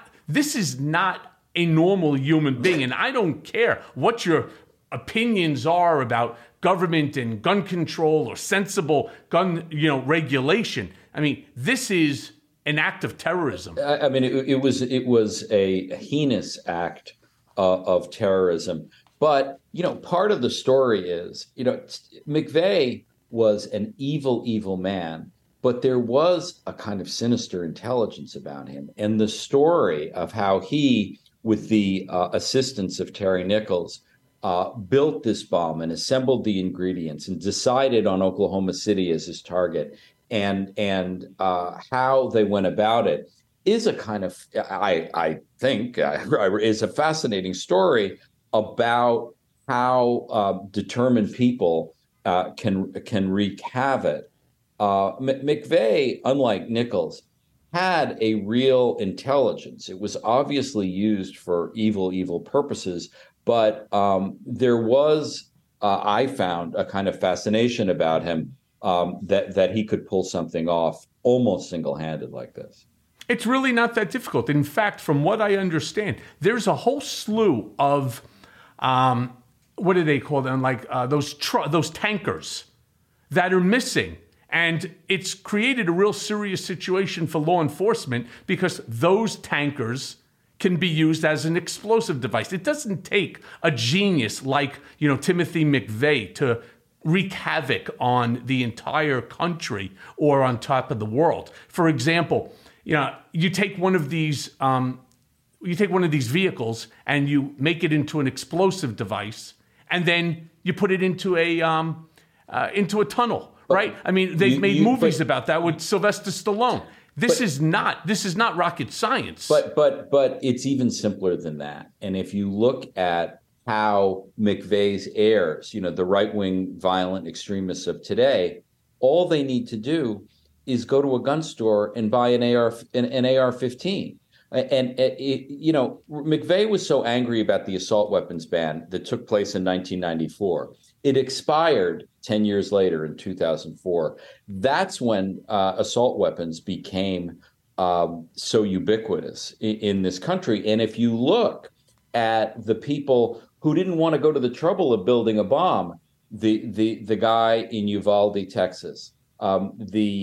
Speaker 5: a normal human being, and I don't care what your opinions are about government and gun control or sensible gun, regulation. I mean, this is an act of terrorism.
Speaker 24: I mean, it was a heinous act of terrorism. But, part of the story is, McVeigh was an evil, evil man, but there was a kind of sinister intelligence about him. And the story of how he, with the assistance of Terry Nichols, built this bomb and assembled the ingredients and decided on Oklahoma City as his target, and how they went about it is a kind of, I think, is a fascinating story about how determined people can wreak havoc. McVeigh, unlike Nichols, had a real intelligence. It was obviously used for evil purposes, but there was, I found, a kind of fascination about him that he could pull something off almost single-handed like this.
Speaker 5: It's really not that difficult. In fact, from what I understand, there's a whole slew of, what do they call them? Like those tankers that are missing. And it's created a real serious situation for law enforcement because those tankers can be used as an explosive device. It doesn't take a genius like, Timothy McVeigh to wreak havoc on the entire country or on top of the world. For example, you take one of these vehicles and you make it into an explosive device, and then you put it into a tunnel, right? I mean, they've made movies about that with Sylvester Stallone. This is not rocket science.
Speaker 24: But it's even simpler than that. And if you look at how McVeigh's heirs, the right-wing violent extremists of today, all they need to do is go to a gun store and buy an AR-15. And McVeigh was so angry about the assault weapons ban that took place in 1994. It expired 10 years later in 2004. That's when assault weapons became so ubiquitous in this country. And if you look at the people who didn't want to go to the trouble of building a bomb, the guy in Uvalde, Texas, the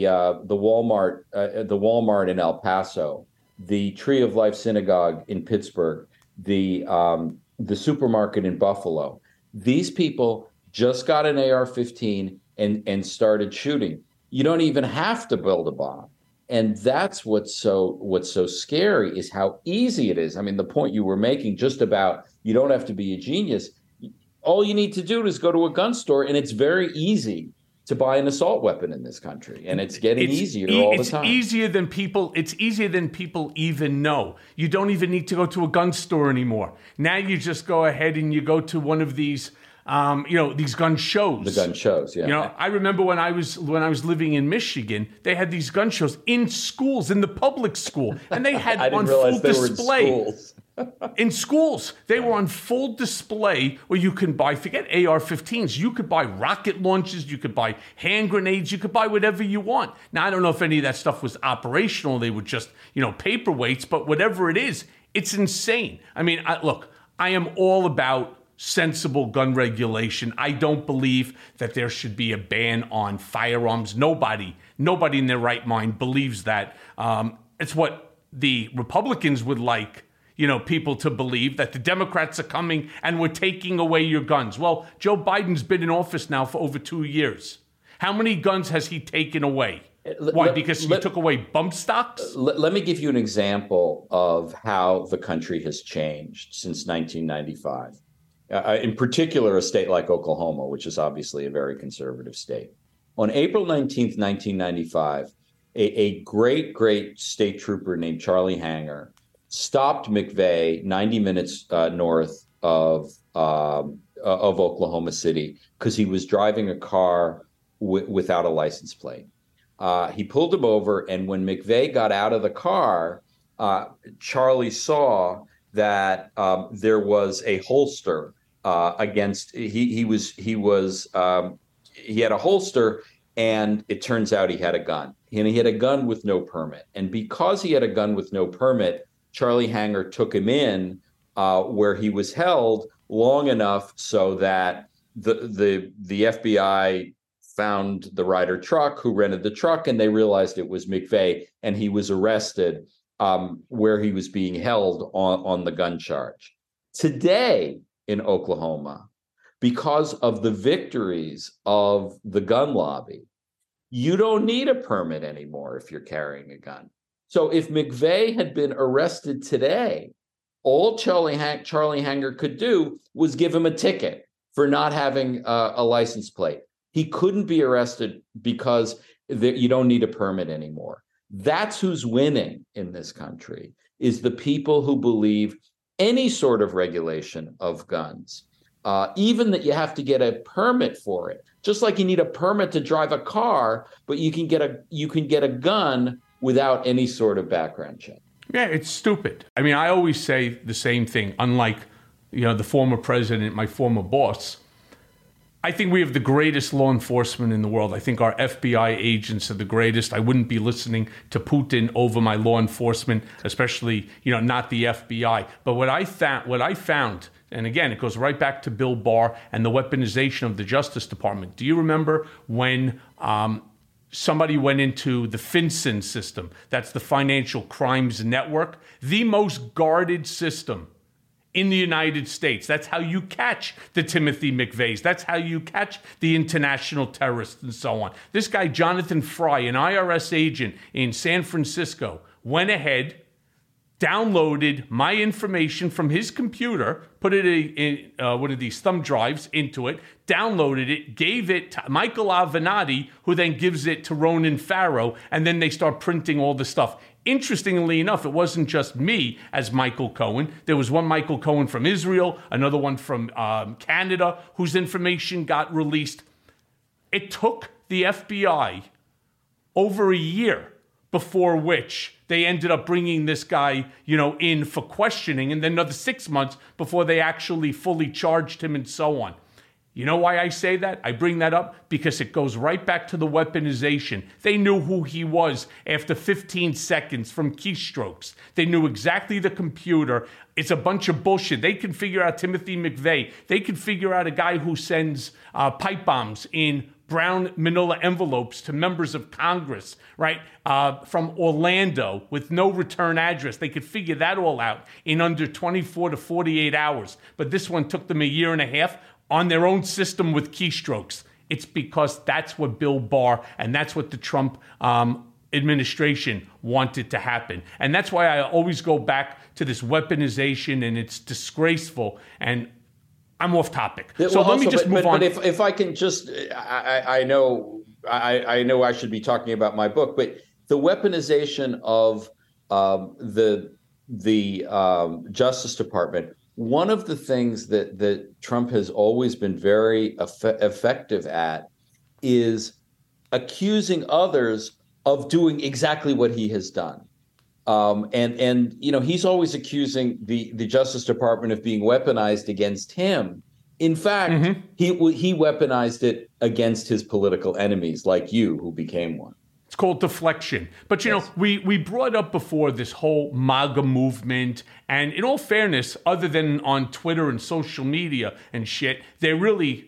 Speaker 24: Walmart in El Paso, the Tree of Life Synagogue in Pittsburgh, the supermarket in Buffalo. These people just got an AR-15 and started shooting. You don't even have to build a bomb. And that's what's so scary is how easy it is. I mean, the point you were making just about you don't have to be a genius. All you need to do is go to a gun store, and it's very easy to buy an assault weapon in this country, and it's getting easier all the time.
Speaker 5: It's easier than people even know. You don't even need to go to a gun store anymore. Now you just go ahead and you go to one of these, these gun shows.
Speaker 24: The gun shows, yeah.
Speaker 5: I remember when I was living in Michigan, they had these gun shows in schools, in the public school, and they had on full display. In schools, they were on full display where you can buy, forget AR-15s, you could buy rocket launchers, you could buy hand grenades, you could buy whatever you want. Now, I don't know if any of that stuff was operational. They were just, paperweights, but whatever it is, it's insane. I mean, look, I am all about sensible gun regulation. I don't believe that there should be a ban on firearms. Nobody in their right mind believes that. It's what the Republicans would like people to believe, that the Democrats are coming and we're taking away your guns. Well, Joe Biden's been in office now for over 2 years. How many guns has he taken away? Why? Because he took away bump stocks?
Speaker 24: Let me give you an example of how the country has changed since 1995. In particular, a state like Oklahoma, which is obviously a very conservative state. On April 19th, 1995, a great state trooper named Charlie Hanger stopped McVeigh 90 minutes north of Oklahoma City because he was driving a car without a license plate. He pulled him over, and when McVeigh got out of the car, Charlie saw that there was a holster against. He had a holster, and it turns out he had a gun. And he had a gun with no permit. And because he had a gun with no permit, Charlie Hanger took him in where he was held long enough so that the FBI found the Ryder truck who rented the truck, and they realized it was McVeigh, and he was arrested where he was being held on the gun charge. Today in Oklahoma, because of the victories of the gun lobby, you don't need a permit anymore if you're carrying a gun. So if McVeigh had been arrested today, all Charlie Hanger could do was give him a ticket for not having a license plate. He couldn't be arrested because you don't need a permit anymore. That's who's winning in this country, is the people who believe any sort of regulation of guns, even that you have to get a permit for it. Just like you need a permit to drive a car, but you can get a gun without any sort of background check.
Speaker 5: Yeah, it's stupid. I mean, I always say the same thing. Unlike, the former president, my former boss, I think we have the greatest law enforcement in the world. I think our FBI agents are the greatest. I wouldn't be listening to Putin over my law enforcement, especially, not the FBI. But what I found, and again, it goes right back to Bill Barr and the weaponization of the Justice Department. Do you remember when somebody went into the FinCEN system? That's the Financial Crimes Network, the most guarded system in the United States. That's how you catch the Timothy McVeighs. That's how you catch the international terrorists and so on. This guy, Jonathan Fry, an IRS agent in San Francisco, went ahead, downloaded my information from his computer, put it in one of these thumb drives into it, downloaded it, gave it to Michael Avenatti, who then gives it to Ronan Farrow, and then they start printing all the stuff. Interestingly enough, it wasn't just me as Michael Cohen. There was one Michael Cohen from Israel, another one from Canada, whose information got released. It took the FBI over a year before which they ended up bringing this guy, in for questioning, and then another 6 months before they actually fully charged him and so on. You know why I say that? I bring that up because it goes right back to the weaponization. They knew who he was after 15 seconds from keystrokes. They knew exactly the computer. It's a bunch of bullshit. They can figure out Timothy McVeigh. They can figure out a guy who sends pipe bombs in brown manila envelopes to members of Congress, right, from Orlando with no return address. They could figure that all out in under 24 to 48 hours. But this one took them a year and a half on their own system with keystrokes. It's because that's what Bill Barr and that's what the Trump administration wanted to happen. And that's why I always go back to this weaponization, and it's disgraceful. And I'm off topic. So let me just move on.
Speaker 24: But if I can just, I know I should be talking about my book, but the weaponization of the Justice Department, one of the things that Trump has always been very effective at is accusing others of doing exactly what he has done. And he's always accusing the Justice Department of being weaponized against him. In fact, he weaponized it against his political enemies, like you, who became one.
Speaker 5: It's called deflection. But, yes, we brought up before this whole MAGA movement. And in all fairness, other than on Twitter and social media and shit, they've really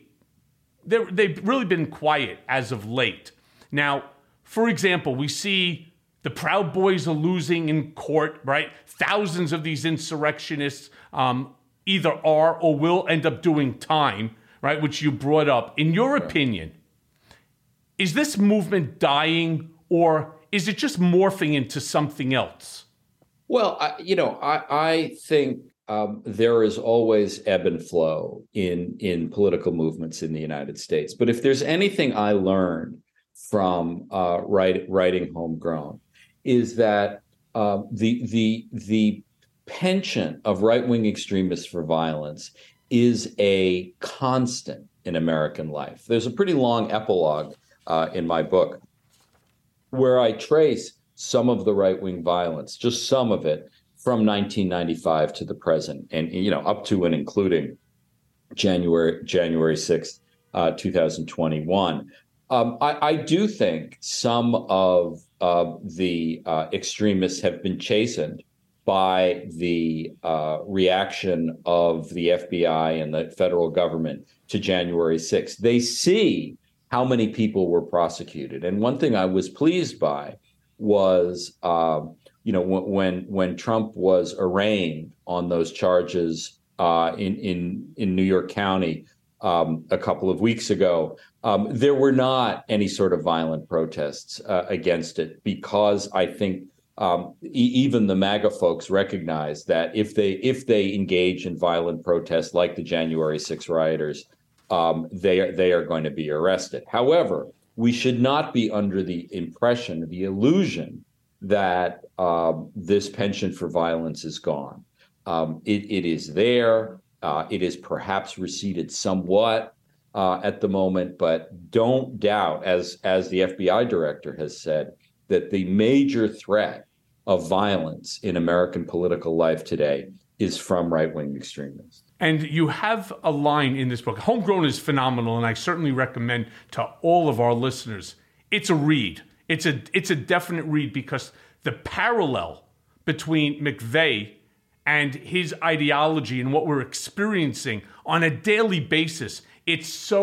Speaker 5: been quiet as of late. Now, for example, we see the Proud Boys are losing in court, right? Thousands of these insurrectionists either are or will end up doing time, right? Which you brought up. In your opinion, is this movement dying, or is it just morphing into something else?
Speaker 24: Well, I think there is always ebb and flow in political movements in the United States. But if there's anything I learned from writing Homegrown, is that the penchant of right-wing extremists for violence is a constant in American life. There's a pretty long epilogue in my book where I trace some of the right-wing violence, just some of it, from 1995 to the present, and up to and including January 6th, 2021. I do think some of the extremists have been chastened by the reaction of the FBI and the federal government to January 6th. They see how many people were prosecuted. And one thing I was pleased by was, when Trump was arraigned on those charges in New York County a couple of weeks ago, there were not any sort of violent protests against it, because I think even the MAGA folks recognize that if they engage in violent protests like the January 6 rioters, they are going to be arrested. However, we should not be under the impression, the illusion that this penchant for violence is gone. It is there. It is perhaps receded somewhat at the moment, but don't doubt, as the FBI director has said, that the major threat of violence in American political life today is from right-wing extremists.
Speaker 5: And you have a line in this book. Homegrown is phenomenal, and I certainly recommend to all of our listeners. It's a read. It's a definite read, because the parallel between McVeigh and his ideology and what we're experiencing on a daily basis, they're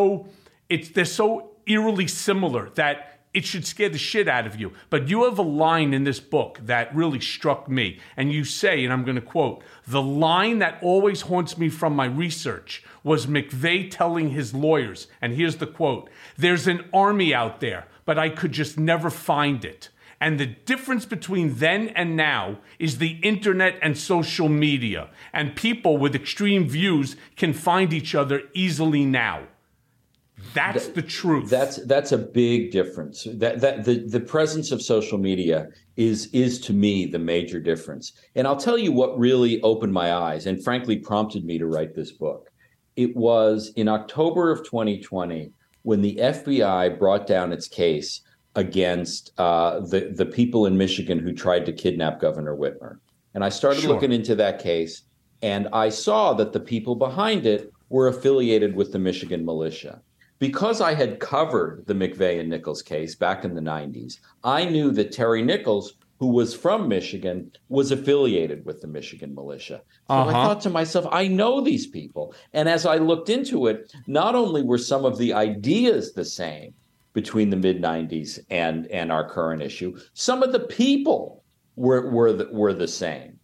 Speaker 5: so eerily similar that it should scare the shit out of you. But you have a line in this book that really struck me. And you say, and I'm going to quote, "The line that always haunts me from my research was McVeigh telling his lawyers," and here's the quote, "there's an army out there, but I could just never find it. And the difference between then and now is the internet and social media. And people with extreme views can find each other easily now." That's the truth.
Speaker 24: That's a big difference. The presence of social media is to me the major difference. And I'll tell you what really opened my eyes and frankly prompted me to write this book. It was in October of 2020 when the FBI brought down its case against the people in Michigan who tried to kidnap Governor Whitmer. And I started looking into that case, and I saw that the people behind it were affiliated with the Michigan militia. Because I had covered the McVeigh and Nichols case back in the 90s, I knew that Terry Nichols, who was from Michigan, was affiliated with the Michigan militia. So I thought to myself, I know these people. And as I looked into it, not only were some of the ideas the same between the mid-90s and our current issue, some of the people were the same.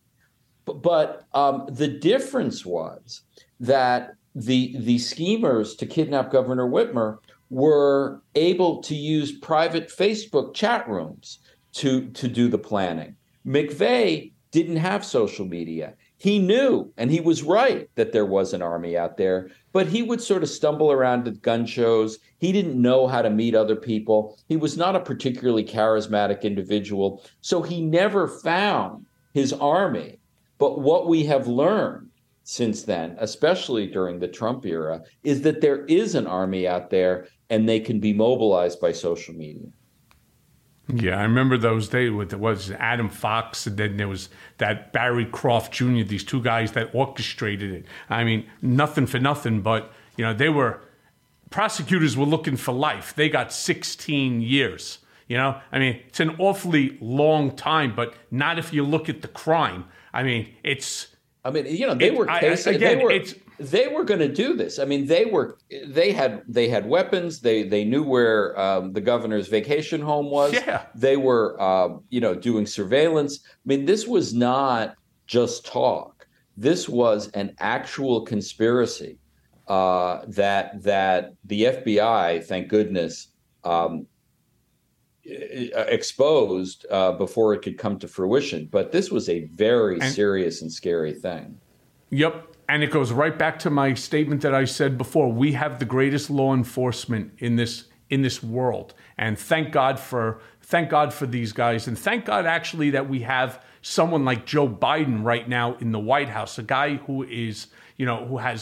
Speaker 24: But the difference was that the schemers to kidnap Governor Whitmer were able to use private Facebook chat rooms to do the planning. McVeigh didn't have social media. He knew, and he was right, that there was an army out there, but he would sort of stumble around at gun shows. He didn't know how to meet other people. He was not a particularly charismatic individual, so he never found his army. But what we have learned since then, especially during the Trump era, is that there is an army out there and they can be mobilized by social media.
Speaker 5: Yeah, I remember those days with it was Adam Fox, and then there was that Barry Croft Jr., these two guys that orchestrated it. I mean, nothing for nothing, but prosecutors were looking for life. They got 16 years. I mean, it's an awfully long time, but not if you look at the crime. I mean, they were going to do this. I mean, they had weapons. They knew where the governor's vacation home was. Yeah. They were, doing surveillance. I mean, this was not just talk. This was an actual conspiracy that the FBI, thank goodness, exposed before it could come to fruition. But this was a very serious and scary thing. Yep. And it goes right back to my statement that I said before. We have the greatest law enforcement in this world. And thank God for these guys. And thank God actually that we have someone like Joe Biden right now in the White House, a guy who is, who has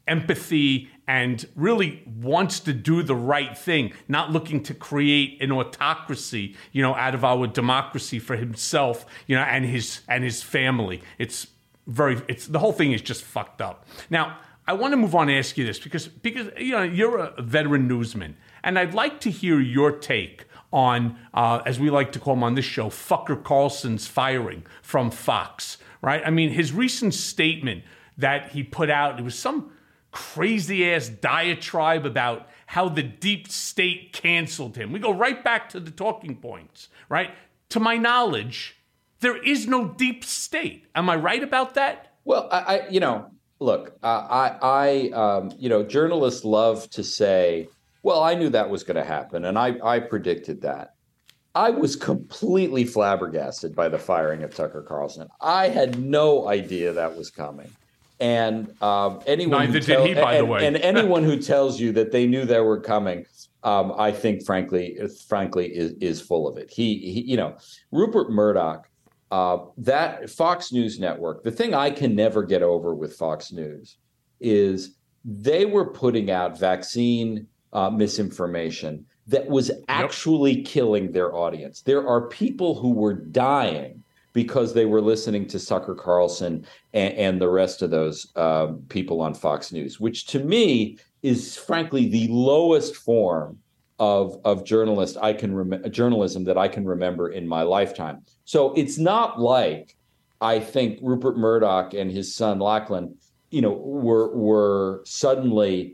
Speaker 5: empathy and really wants to do the right thing, not looking to create an autocracy, out of our democracy for himself, and his family. It's the whole thing is just fucked up. Now, I want to move on and ask you this because you're a veteran newsman, and I'd like to hear your take on, as we like to call him on this show, Fucker Carlson's firing from Fox, right? I mean, his recent statement that he put out, it was some crazy-ass diatribe about how the deep state canceled him. We go right back to the talking points, right? To my knowledge, there is no deep state. Am I right about that?
Speaker 24: Well, look, journalists love to say, well, I knew that was going to happen, and I predicted that. I was completely flabbergasted by the firing of Tucker Carlson. I had no idea that was coming. And anyone who tells you that they knew they were coming, I think, frankly, is full of it. He Rupert Murdoch, that Fox News network. The thing I can never get over with Fox News is they were putting out vaccine misinformation that was actually killing their audience. There are people who were dying because they were listening to Tucker Carlson and the rest of those people on Fox News, which to me is frankly the lowest form of journalism that I can remember in my lifetime. So it's not like I think Rupert Murdoch and his son Lachlan, were suddenly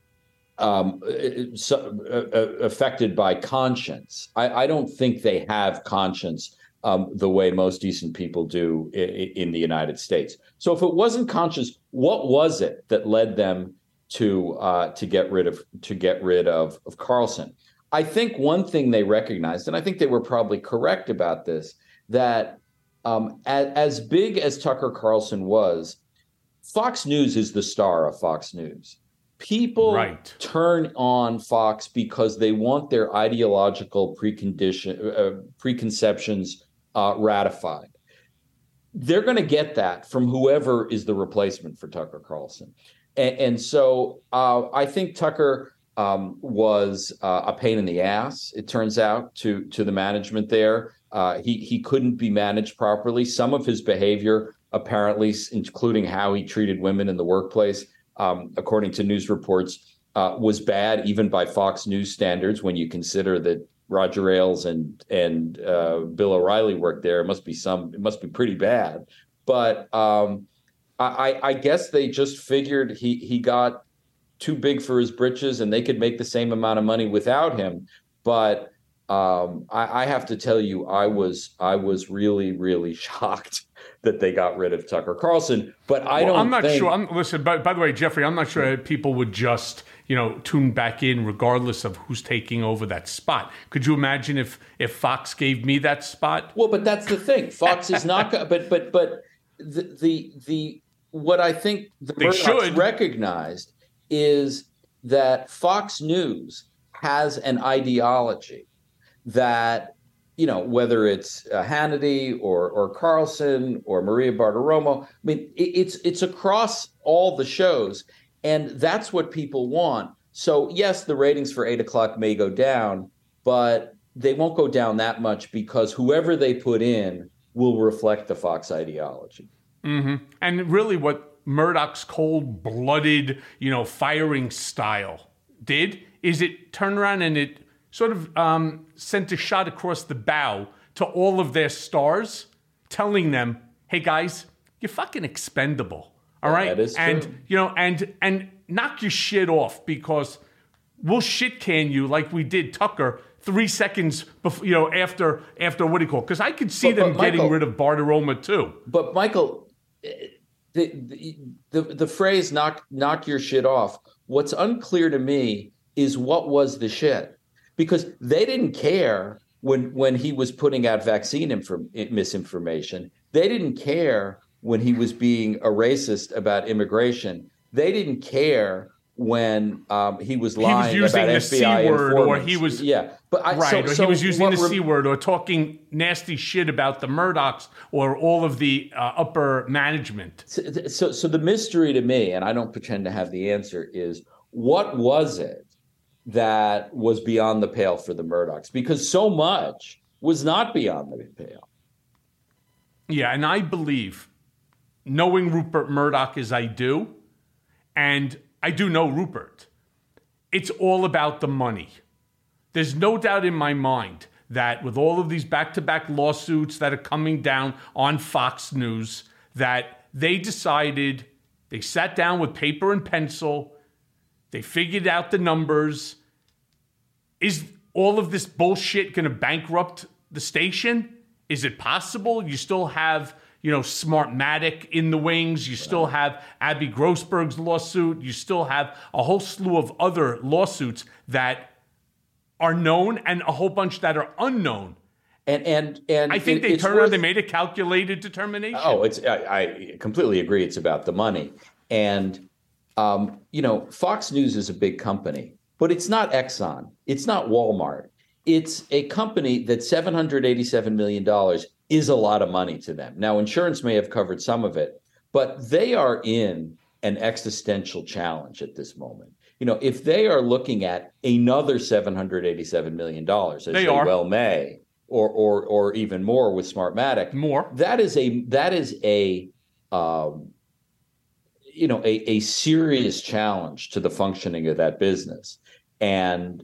Speaker 24: affected by conscience. I don't think they have conscience the way most decent people do in the United States. So if it wasn't conscience, what was it that led them to get rid of Carlson? I think one thing they recognized, and I think they were probably correct about this, that as big as Tucker Carlson was, Fox News is the star of Fox News. People turn on Fox because they want their ideological preconceptions ratified. They're going to get that from whoever is the replacement for Tucker Carlson. And so I think Tucker was a pain in the ass, it turns out, to the management there. He couldn't be managed properly. Some of his behavior, apparently, including how he treated women in the workplace, according to news reports, was bad even by Fox News standards. When you consider that Roger Ailes and Bill O'Reilly worked there, it must be pretty bad. But I guess they just figured he got too big for his britches and they could make the same amount of money without him. But I have to tell you, I was really, really shocked that they got rid of Tucker Carlson. But I'm not sure.
Speaker 5: Listen, by the way, Jeffrey, I'm not sure people would just tune back in regardless of who's taking over that spot. Could you imagine if Fox gave me that spot?
Speaker 24: Well, but that's the thing. Fox is not. But the what I think the Murdochs recognized is that Fox News has an ideology that, whether it's Hannity or Carlson or Maria Bartiromo, I mean, it's across all the shows, and that's what people want. So yes, the ratings for 8 o'clock may go down, but they won't go down that much because whoever they put in will reflect the Fox ideology.
Speaker 5: Mm-hmm. And really what Murdoch's cold-blooded, firing style did is it turned around and it sort of sent a shot across the bow to all of their stars, telling them, "Hey guys, you're fucking expendable, all right?
Speaker 24: That is true.
Speaker 5: And and knock your shit off because we'll shit can you like we did Tucker 3 seconds before, after what do you call it? Because I could see them getting rid of Bartiromo too.
Speaker 24: But Michael, the phrase knock your shit off, what's unclear to me is what was the shit, because they didn't care when he was putting out vaccine misinformation. They didn't care when he was being a racist about immigration. They didn't care when he was lying
Speaker 5: using
Speaker 24: about
Speaker 5: the
Speaker 24: FBI
Speaker 5: C word, or
Speaker 24: informants.
Speaker 5: he was
Speaker 24: or
Speaker 5: he was using the C word, or talking nasty shit about the Murdochs or all of the upper management.
Speaker 24: So the mystery to me, and I don't pretend to have the answer, is what was it that was beyond the pale for the Murdochs? Because so much was not beyond the pale.
Speaker 5: Yeah, and I believe, knowing Rupert Murdoch as I do, and I do know Rupert, it's all about the money. There's no doubt in my mind that with all of these back-to-back lawsuits that are coming down on Fox News, that they decided, they sat down with paper and pencil, they figured out the numbers. Is all of this bullshit going to bankrupt the station? Is it possible? You still have, Smartmatic in the wings. You still have Abby Grossberg's lawsuit. You still have a whole slew of other lawsuits that are known and a whole bunch that are unknown.
Speaker 24: And
Speaker 5: I think they turned around, they made a calculated determination.
Speaker 24: Oh, I completely agree. It's about the money. And, Fox News is a big company, but it's not Exxon. It's not Walmart. It's a company that $787 million is a lot of money to them. Now, insurance may have covered some of it, but they are in an existential challenge at this moment. If they are looking at another $787 million, as they well may, or even more with Smartmatic, that is a serious challenge to the functioning of that business. And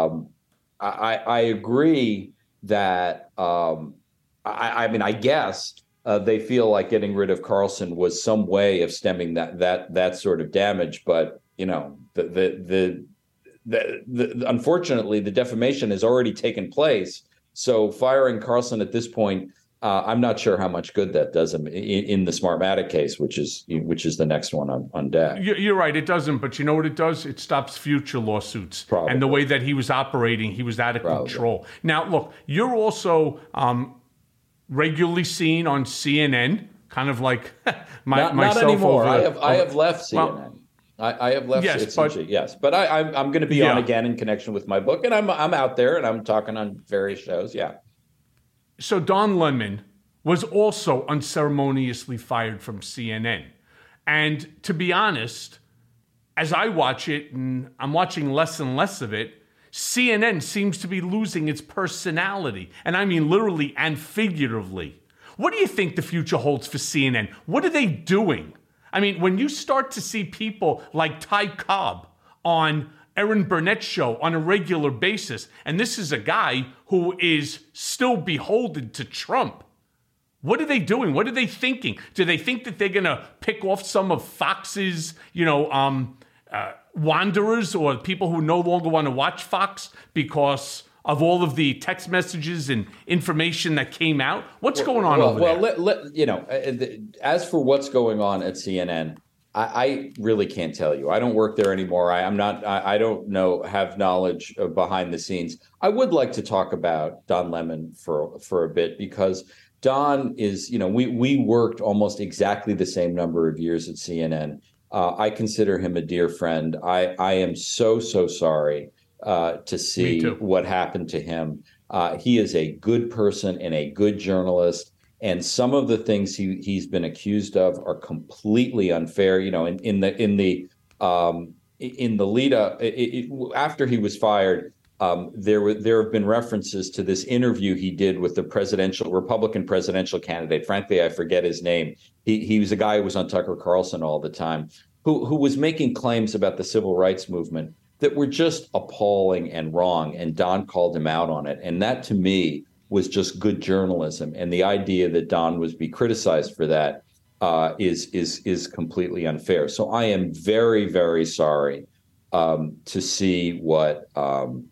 Speaker 24: I agree that I guess they feel like getting rid of Carlson was some way of stemming that sort of damage. But unfortunately, the defamation has already taken place. So firing Carlson at this point, I'm not sure how much good that does him in the Smartmatic case, which is the next one on deck.
Speaker 5: You're right, it doesn't. But you know what it does? It stops future lawsuits.
Speaker 24: Probably.
Speaker 5: And the way that he was operating, he was out of control. Now, look, you're also regularly seen on CNN, kind of like myself.
Speaker 24: Not anymore.
Speaker 5: Over,
Speaker 24: I have left CNN. I have left.
Speaker 5: Yes,
Speaker 24: but I'm going to be on again in connection with my book, and I'm out there and I'm talking on various shows. Yeah.
Speaker 5: So Don Lemon was also unceremoniously fired from CNN. And to be honest, as I watch it, and I'm watching less and less of it, CNN seems to be losing its personality. And I mean literally and figuratively. What do you think the future holds for CNN? What are they doing? I mean, when you start to see people like Ty Cobb on Erin Burnett's show on a regular basis, and this is a guy who is still beholden to Trump. What are they doing? What are they thinking? Do they think that they're going to pick off some of Fox's, wanderers or people who no longer want to watch Fox because of all of the text messages and information that came out? What's going on over there?
Speaker 24: As for what's going on at CNN, I really can't tell you. I don't work there anymore. I don't have knowledge of behind the scenes. I would like to talk about Don Lemon for a bit, because Don is, we worked almost exactly the same number of years at CNN. I consider him a dear friend. I am so sorry to see what happened to him. He is a good person and a good journalist. And some of the things he's been accused of are completely unfair. In the lead up after he was fired, there have been references to this interview he did with the Republican presidential candidate. Frankly, I forget his name. He was a guy who was on Tucker Carlson all the time, who was making claims about the civil rights movement that were just appalling and wrong. And Don called him out on it. And that, to me, was just good journalism. And the idea that Don was be criticized for that is completely unfair. So I am very, very sorry to see Don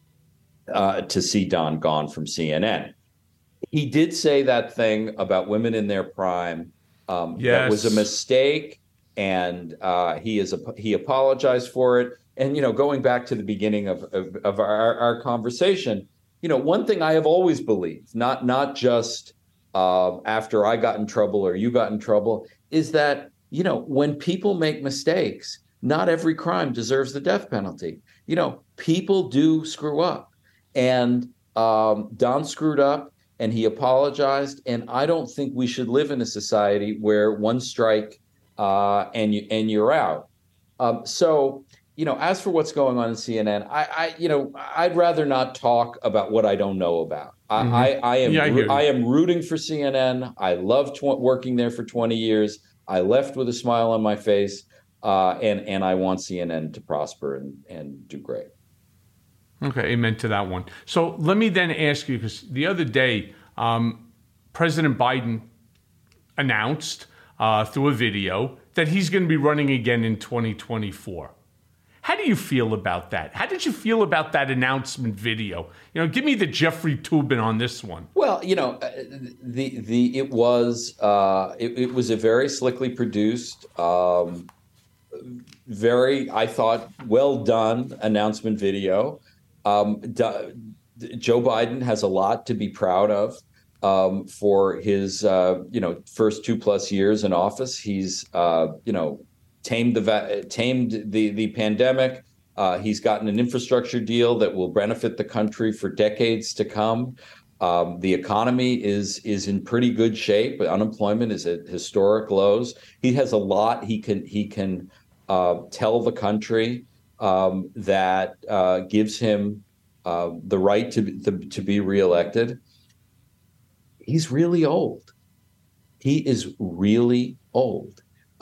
Speaker 24: gone from CNN. He did say that thing about women in their prime. That was a mistake, and he apologized for it. And going back to the beginning of our conversation, one thing I have always believed, not just after I got in trouble or you got in trouble, is that, when people make mistakes, not every crime deserves the death penalty. People do screw up, and Don screwed up and he apologized. And I don't think we should live in a society where one strike and you're out. So, as for what's going on in CNN, I'd rather not talk about what I don't know about. I am rooting for CNN. I loved working there for 20 years. I left with a smile on my face, and I want CNN to prosper and do great.
Speaker 5: Okay, amen to that one. So let me then ask you, because the other day, President Biden announced through a video that he's going to be running again in 2024. How do you feel about that? How did you feel about that announcement video? Give me the Jeffrey Toobin on this one.
Speaker 24: Well, it was a very slickly produced, very, I thought, well done announcement video. Joe Biden has a lot to be proud of for his first 2+ years in office. He's tamed the pandemic. He's gotten an infrastructure deal that will benefit the country for decades to come. The economy is in pretty good shape. Unemployment is at historic lows. He has a lot he can tell the country that gives him the right to be reelected. He's really old. He is really old.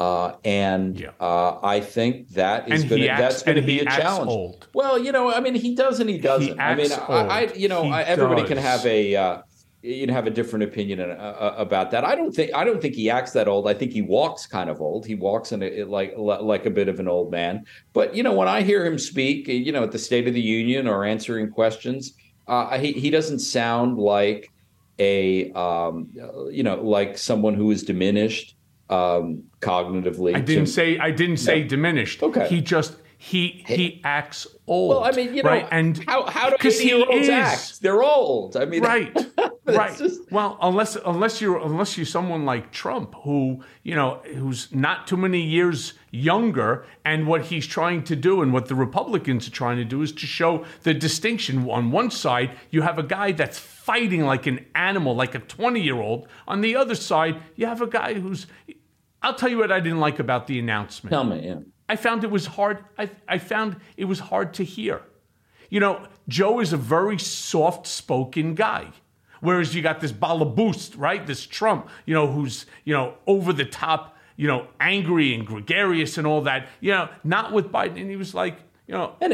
Speaker 24: I think that's going to be a challenge.
Speaker 5: Old.
Speaker 24: Well, he does and he doesn't. Everybody can have a different opinion about that. I don't think he acts that old. I think he walks kind of old. He walks like a bit of an old man. But when I hear him speak, at the State of the Union or answering questions, he doesn't sound like like someone who is diminished cognitively.
Speaker 5: I didn't say diminished.
Speaker 24: Okay.
Speaker 5: He acts old.
Speaker 24: Well,
Speaker 5: right? And
Speaker 24: how do 80-year-olds act? They're old.
Speaker 5: Right. Right. Well, unless you're someone like Trump, who's not too many years younger, and what he's trying to do and what the Republicans are trying to do is to show the distinction. On one side, you have a guy that's fighting like an animal, like a 20-year-old. On the other side, you have a guy who's. I'll tell you what I didn't like about the announcement.
Speaker 24: Tell me, yeah.
Speaker 5: I found it was hard. I found it was hard to hear. Joe is a very soft-spoken guy. Whereas you got this balaboost, right? This Trump, who's, over the top, angry and gregarious and all that, not with Biden. And he was like, he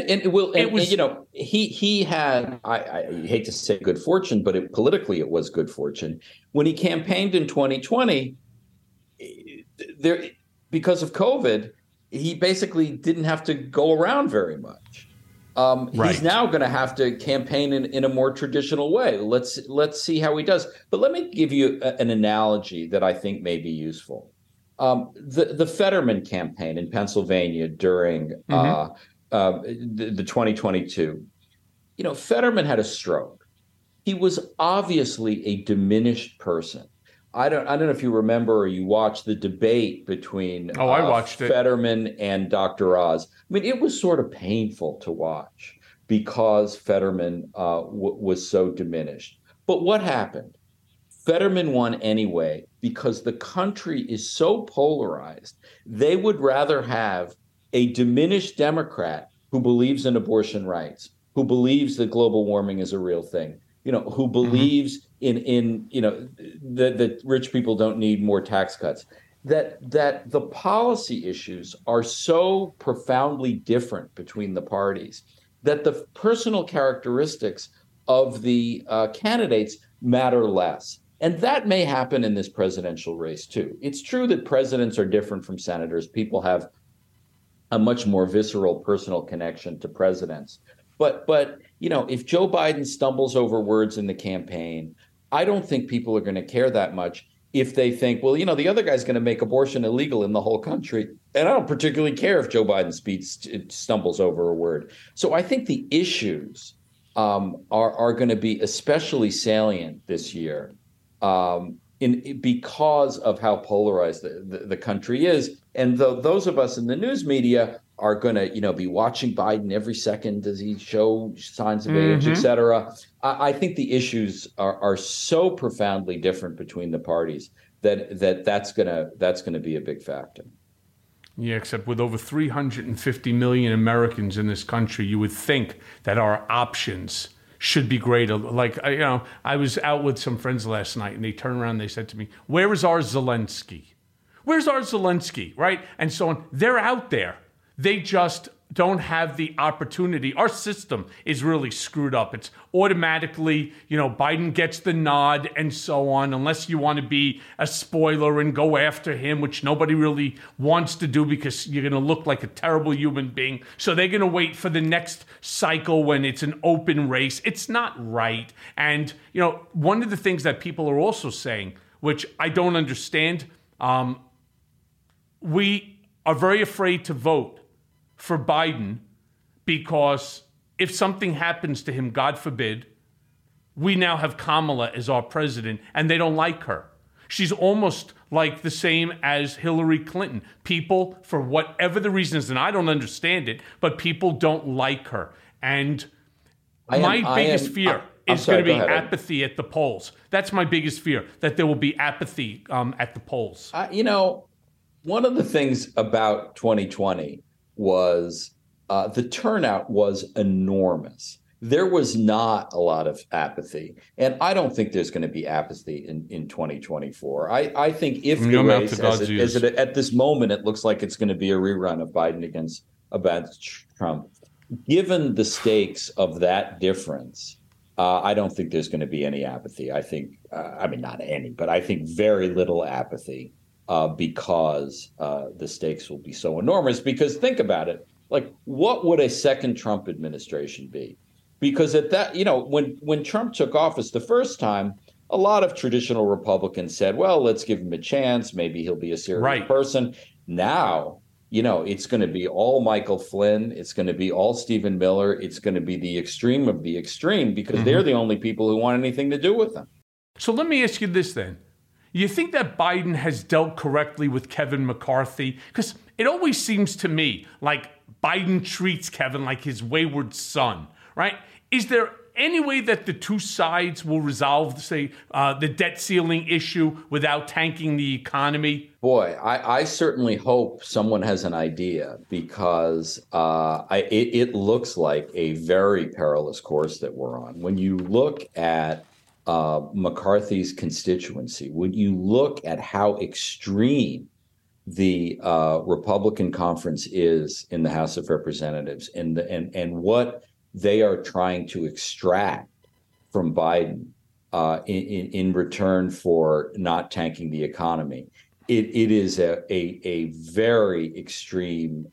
Speaker 5: had, I hate to say good fortune, but politically it was good fortune. When he campaigned in 2020, because of COVID, he basically didn't have to go around very much. Right. He's now going to have to campaign in a more traditional way. Let's see how he does. But let me give you an analogy that I think may be useful. The Fetterman campaign in Pennsylvania during the 2022. Fetterman had a stroke. He was obviously a diminished person. I don't know if you remember or you watched the debate between I watched
Speaker 24: Fetterman and Dr. Oz. It was sort of painful to watch because Fetterman was so diminished. But what happened? Fetterman won anyway because the country is so polarized. They would rather have a diminished Democrat who believes in abortion rights, who believes that global warming is a real thing, who believes in that rich people don't need more tax cuts, that the policy issues are so profoundly different between the parties that the personal characteristics of the candidates matter less. And that may happen in this presidential race, too. It's true that presidents are different from senators. People have a much more visceral personal connection to presidents. But if Joe Biden stumbles over words in the campaign, I don't think people are going to care that much if they think, well, the other guy's going to make abortion illegal in the whole country. And I don't particularly care if Joe Biden stumbles over a word. So I think the issues are going to be especially salient this year because of how polarized the country is. And those of us in the news media are going to, be watching Biden every second. Does he show signs of age, et cetera? I think the issues are so profoundly different between the parties that's gonna be a big factor.
Speaker 5: Yeah, except with over 350 million Americans in this country, you would think that our options should be greater. Like, I was out with some friends last night, and they turned around and they said to me, "Where is our Zelensky? Where's our Zelensky?" Right? And so on. They're out there. They just don't have the opportunity. Our system is really screwed up. It's automatically, Biden gets the nod and so on, unless you want to be a spoiler and go after him, which nobody really wants to do because you're going to look like a terrible human being. So they're going to wait for the next cycle when it's an open race. It's not right. And, one of the things that people are also saying, which I don't understand, we are very afraid to vote for Biden because if something happens to him, God forbid, we now have Kamala as our president, and they don't like her. She's almost like the same as Hillary Clinton. People, for whatever the reasons, and I don't understand it, but people don't like her. And my biggest fear is going to be apathy at the polls. That's my biggest fear, that there will be apathy at the polls.
Speaker 24: One of the things about 2020 was the turnout was enormous. There was not a lot of apathy. And I don't think there's going to be apathy in 2024. I think if the race, at this moment, it looks like it's going to be a rerun of Biden against Trump. Given the stakes of that difference, I don't think there's going to be any apathy. I think, not any, but I think very little apathy. Because the stakes will be so enormous. Because think about it, like, what would a second Trump administration be? Because at that, when Trump took office the first time, a lot of traditional Republicans said, well, let's give him a chance. Maybe he'll be a serious person. Now, it's going to be all Michael Flynn. It's going to be all Stephen Miller. It's going to be the extreme of the extreme because they're the only people who want anything to do with him.
Speaker 5: So let me ask you this then. You think that Biden has dealt correctly with Kevin McCarthy? Because it always seems to me like Biden treats Kevin like his wayward son, right? Is there any way that the two sides will resolve, say, the debt ceiling issue without tanking the economy?
Speaker 24: Boy, I certainly hope someone has an idea because it looks like a very perilous course that we're on. When you look at McCarthy's constituency, when you look at how extreme the Republican conference is in the House of Representatives and what they are trying to extract from Biden in return for not tanking the economy, it is a very extreme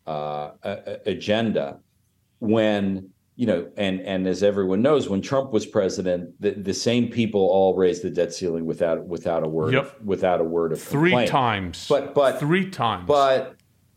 Speaker 24: agenda when. And as everyone knows, when Trump was president, the same people all raised the debt ceiling without a word of complaint.
Speaker 5: 3 times.
Speaker 24: But
Speaker 5: 3 times.
Speaker 24: But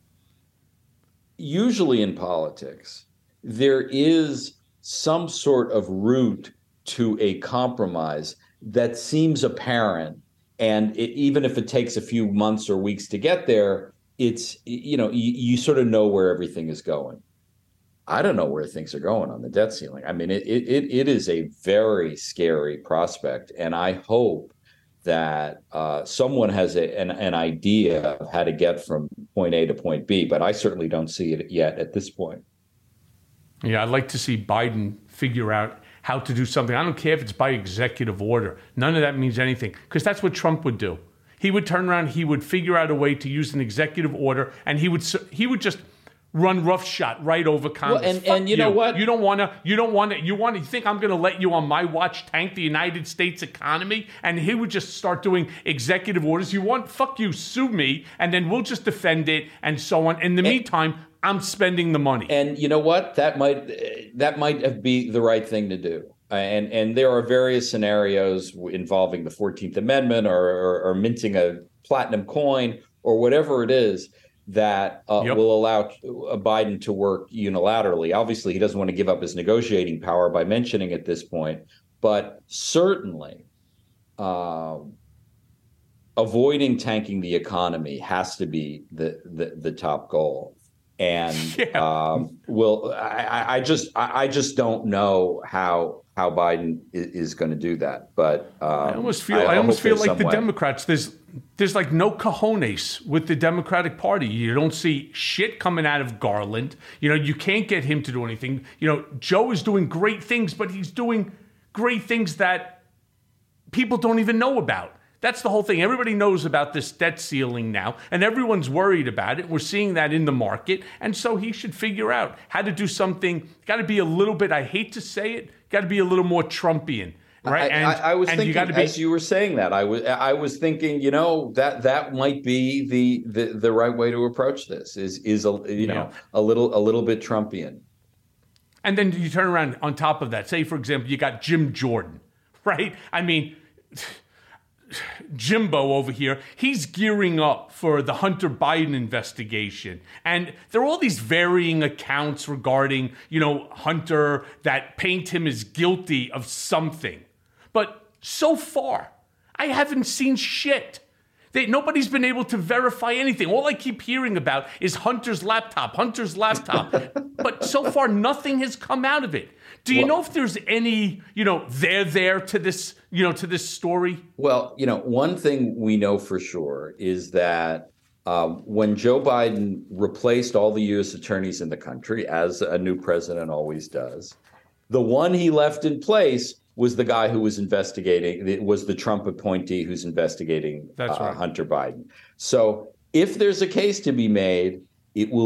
Speaker 24: usually in politics, there is some sort of route to a compromise that seems apparent, and even if it takes a few months or weeks to get there, it's you sort of know where everything is going. I don't know where things are going on the debt ceiling. It is a very scary prospect, and I hope that someone has an idea of how to get from point A to point B, but I certainly don't see it yet at this point.
Speaker 5: Yeah, I'd like to see Biden figure out how to do something. I don't care if it's by executive order. None of that means anything, because that's what Trump would do. He would turn around, he would figure out a way to use an executive order, and he would just run roughshod right over Congress.
Speaker 24: Well, and you know what?
Speaker 5: You think I'm going to let you on my watch tank the United States economy? And he would just start doing executive orders. Fuck you, sue me, and then we'll just defend it and so on. In the meantime, I'm spending the money.
Speaker 24: And you know what? That might be the right thing to do. And there are various scenarios involving the 14th Amendment or minting a platinum coin or whatever it is that will allow Biden to work unilaterally. Obviously, he doesn't want to give up his negotiating power by mentioning at this point, but certainly avoiding tanking the economy has to be the top goal. And I just don't know how Biden is going to do that. But
Speaker 5: I almost feel like the Democrats, there's like no cojones with the Democratic Party. You don't see shit coming out of Garland. You can't get him to do anything. Joe is doing great things, but he's doing great things that people don't even know about. That's the whole thing. Everybody knows about this debt ceiling now, and everyone's worried about it. We're seeing that in the market. And so he should figure out how to do something. Got to be a little bit, I hate to say it, got to be a little more Trumpian. Right?
Speaker 24: I was thinking, as you were saying that, I was thinking, that might be the right way to approach this is a little bit Trumpian.
Speaker 5: And then you turn around on top of that. Say, for example, you got Jim Jordan, right? I mean, Jimbo over here, he's gearing up for the Hunter Biden investigation. And there are all these varying accounts regarding, Hunter that paint him as guilty of something. But so far, I haven't seen shit. Nobody's been able to verify anything. All I keep hearing about is Hunter's laptop. But so far, nothing has come out of it. Do you know if there's any, there to this, to this story?
Speaker 24: Well, one thing we know for sure is that when Joe Biden replaced all the U.S. attorneys in the country, as a new president always does, the one he left in place was the guy who was investigating. It was the Trump appointee who's investigating Hunter Biden. So if there's a case to be made, it will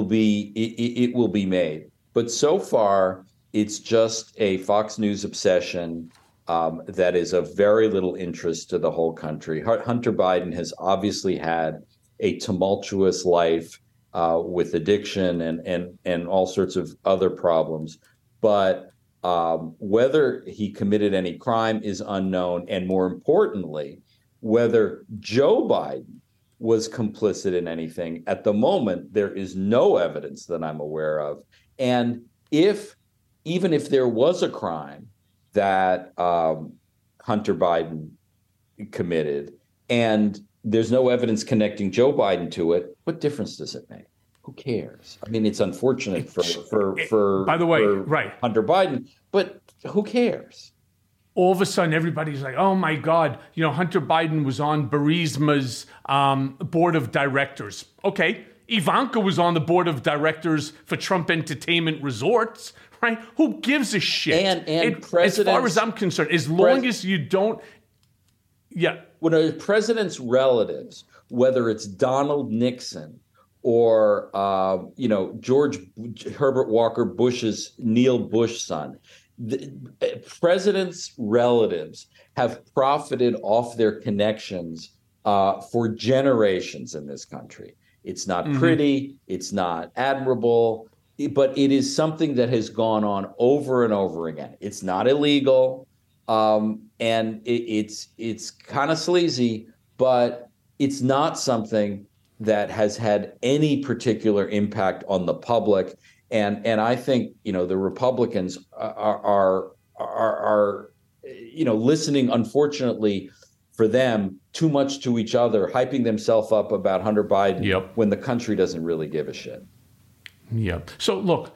Speaker 24: be made. But so far, it's just a Fox News obsession that is of very little interest to the whole country. Hunter Biden has obviously had a tumultuous life with addiction and all sorts of other problems. But whether he committed any crime is unknown. And more importantly, whether Joe Biden was complicit in anything, at the moment, there is no evidence that I'm aware of. And even if there was a crime that Hunter Biden committed and there's no evidence connecting Joe Biden to it, what difference does it make? Who cares? I mean, it's unfortunate for
Speaker 5: by the way, right,
Speaker 24: Hunter Biden, but who cares?
Speaker 5: All of a sudden, everybody's like, oh, my God, Hunter Biden was on Burisma's board of directors. Okay, Ivanka was on the board of directors for Trump Entertainment Resorts, right? Who gives a shit?
Speaker 24: And
Speaker 5: as far as I'm concerned, as long as you don't... Yeah.
Speaker 24: When a president's relatives, whether it's Donald Nixon or, George Herbert Walker Bush's Neil Bush son, the president's relatives have profited off their connections for generations in this country. It's not pretty, it's not admirable, but it is something that has gone on over and over again. It's not illegal, and it's kind of sleazy, but it's not something that has had any particular impact on the public. And I think, the Republicans are listening, unfortunately for them, too much to each other, hyping themselves up about Hunter Biden when the country doesn't really give a shit.
Speaker 5: Yep. So look,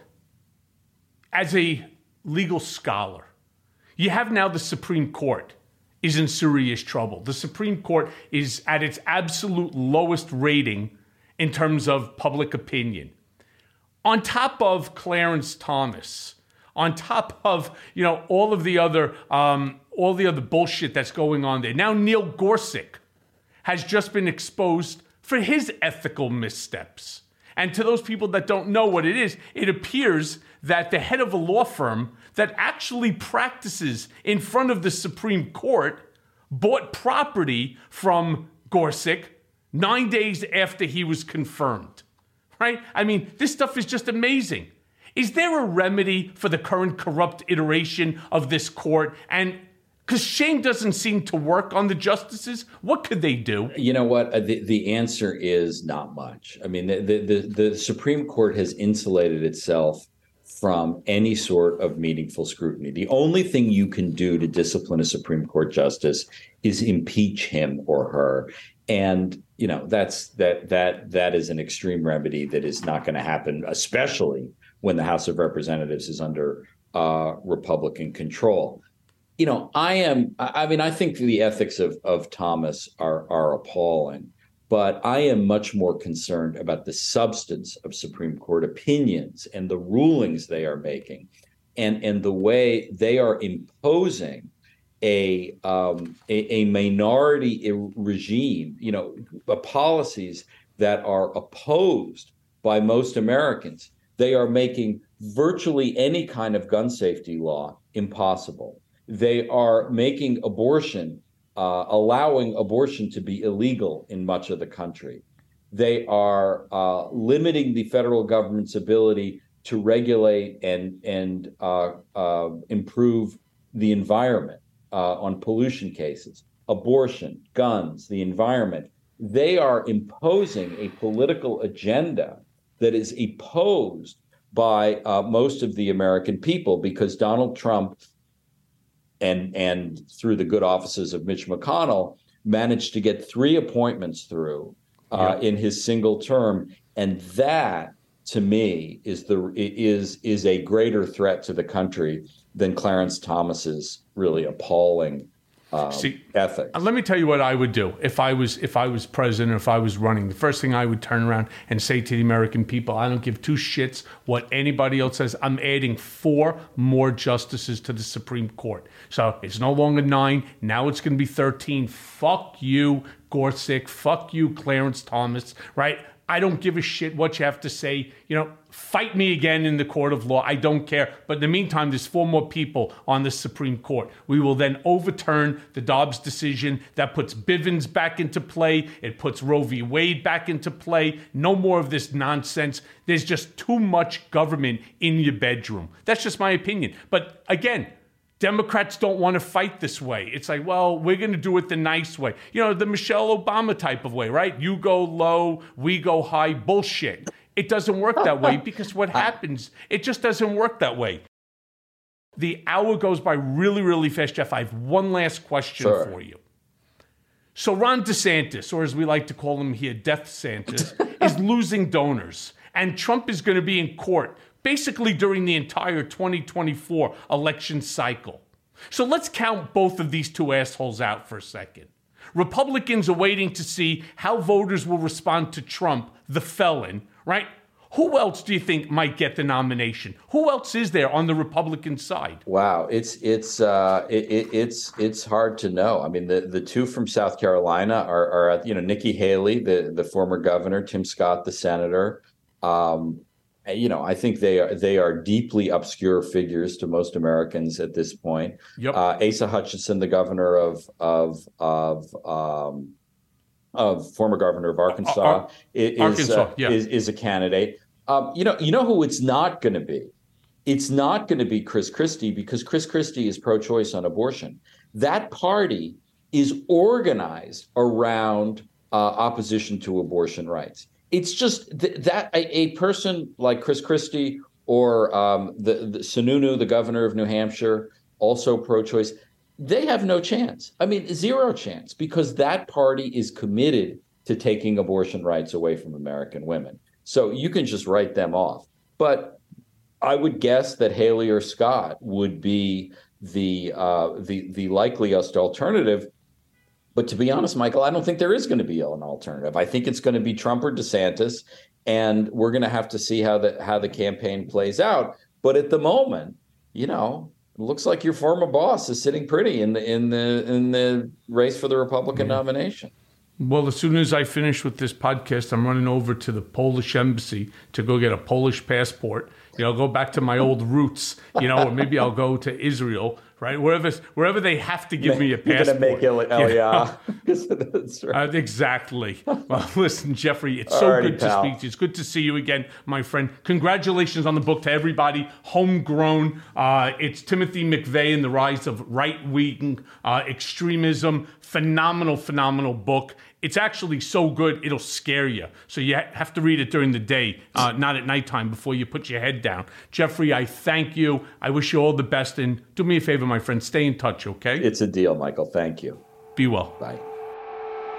Speaker 5: as a legal scholar, you have now the Supreme Court is in serious trouble. The Supreme Court is at its absolute lowest rating in terms of public opinion. On top of Clarence Thomas, on top of all the other bullshit that's going on there. Now Neil Gorsuch has just been exposed for his ethical missteps. And to those people that don't know what it is, it appears that the head of a law firm that actually practices in front of the Supreme Court bought property from Gorsuch 9 days after he was confirmed. Right? I mean, this stuff is just amazing. Is there a remedy for the current corrupt iteration of this court? And because shame doesn't seem to work on the justices, what could they do?
Speaker 24: You know what? The answer is not much. I mean, the Supreme Court has insulated itself from any sort of meaningful scrutiny. The only thing you can do to discipline a Supreme Court justice is impeach him or her. And that is an extreme remedy that is not going to happen, especially when the House of Representatives is under Republican control. I think the ethics of Thomas are appalling, but I am much more concerned about the substance of Supreme Court opinions and the rulings they are making, and the way they are imposing a minority regime, policies that are opposed by most Americans. They are making virtually any kind of gun safety law impossible. They are making abortion, allowing abortion to be illegal in much of the country. They are limiting the federal government's ability to regulate and improve the environment on pollution cases, abortion, guns, the environment. They are imposing a political agenda that is opposed by most of the American people, because Donald Trump and through the good offices of Mitch McConnell managed to get 3 appointments through in his single term, and that, to me, is a greater threat to the country than Clarence Thomas's really appalling ethics.
Speaker 5: Let me tell you what I would do if I was president, or if I was running. The first thing I would turn around and say to the American people, I don't give 2 shits what anybody else says. I'm adding 4 more justices to the Supreme Court. So it's no longer 9. Now it's going to be 13. Fuck you, Gorsuch. Fuck you, Clarence Thomas. Right? I don't give a shit what you have to say. Fight me again in the court of law. I don't care. But in the meantime, there's 4 more people on the Supreme Court. We will then overturn the Dobbs decision. That puts Bivens back into play. It puts Roe v. Wade back into play. No more of this nonsense. There's just too much government in your bedroom. That's just my opinion. But again, Democrats don't want to fight this way. It's like, well, we're going to do it the nice way. The Michelle Obama type of way, right? You go low, we go high. Bullshit. It doesn't work that way, because what happens, it just doesn't work that way. The hour goes by really, really fast, Jeff. I have one last question for you. So Ron DeSantis, or as we like to call him here, Death Santis, is losing donors. And Trump is going to be in court basically during the entire 2024 election cycle. So let's count both of these 2 assholes out for a second. Republicans are waiting to see how voters will respond to Trump, the felon, right? Who else do you think might get the nomination? Who else is there on the Republican side?
Speaker 24: Wow, it's hard to know. I mean, the 2 from South Carolina are Nikki Haley, the former governor, Tim Scott, the senator. I think they are deeply obscure figures to most Americans at this point. Yep. Asa Hutchinson, the governor of former governor of Arkansas, is a candidate. You know who it's not going to be? It's not going to be Chris Christie, because Chris Christie is pro-choice on abortion. That party is organized around opposition to abortion rights. It's just that a person like Chris Christie or the Sununu, the governor of New Hampshire, also pro-choice, they have no chance. I mean, 0 chance, because that party is committed to taking abortion rights away from American women. So you can just write them off. But I would guess that Haley or Scott would be the likeliest alternative. But to be honest, Michael, I don't think there is going to be an alternative. I think it's going to be Trump or DeSantis, and we're going to have to see how the campaign plays out. But at the moment, it looks like your former boss is sitting pretty in the race for the Republican nomination.
Speaker 5: Well, as soon as I finish with this podcast, I'm running over to the Polish embassy to go get a Polish passport. Go back to my old roots, or maybe I'll go to Israel, right? Wherever they have to give me a passport.
Speaker 24: You're going to make That's right.
Speaker 5: Exactly. Well, listen, Jeffrey, it's so good to speak to you. It's good to see you again, my friend. Congratulations on the book to everybody. Homegrown. It's Timothy McVeigh and the Rise of Right-Wing Extremism. Phenomenal book. It's actually so good, it'll scare you. So you have to read it during the day, not at nighttime before you put your head down. Jeffrey, I thank you. I wish you all the best. And do me a favor, my friend, stay in touch, okay?
Speaker 24: It's a deal, Michael. Thank you.
Speaker 5: Be well.
Speaker 24: Bye.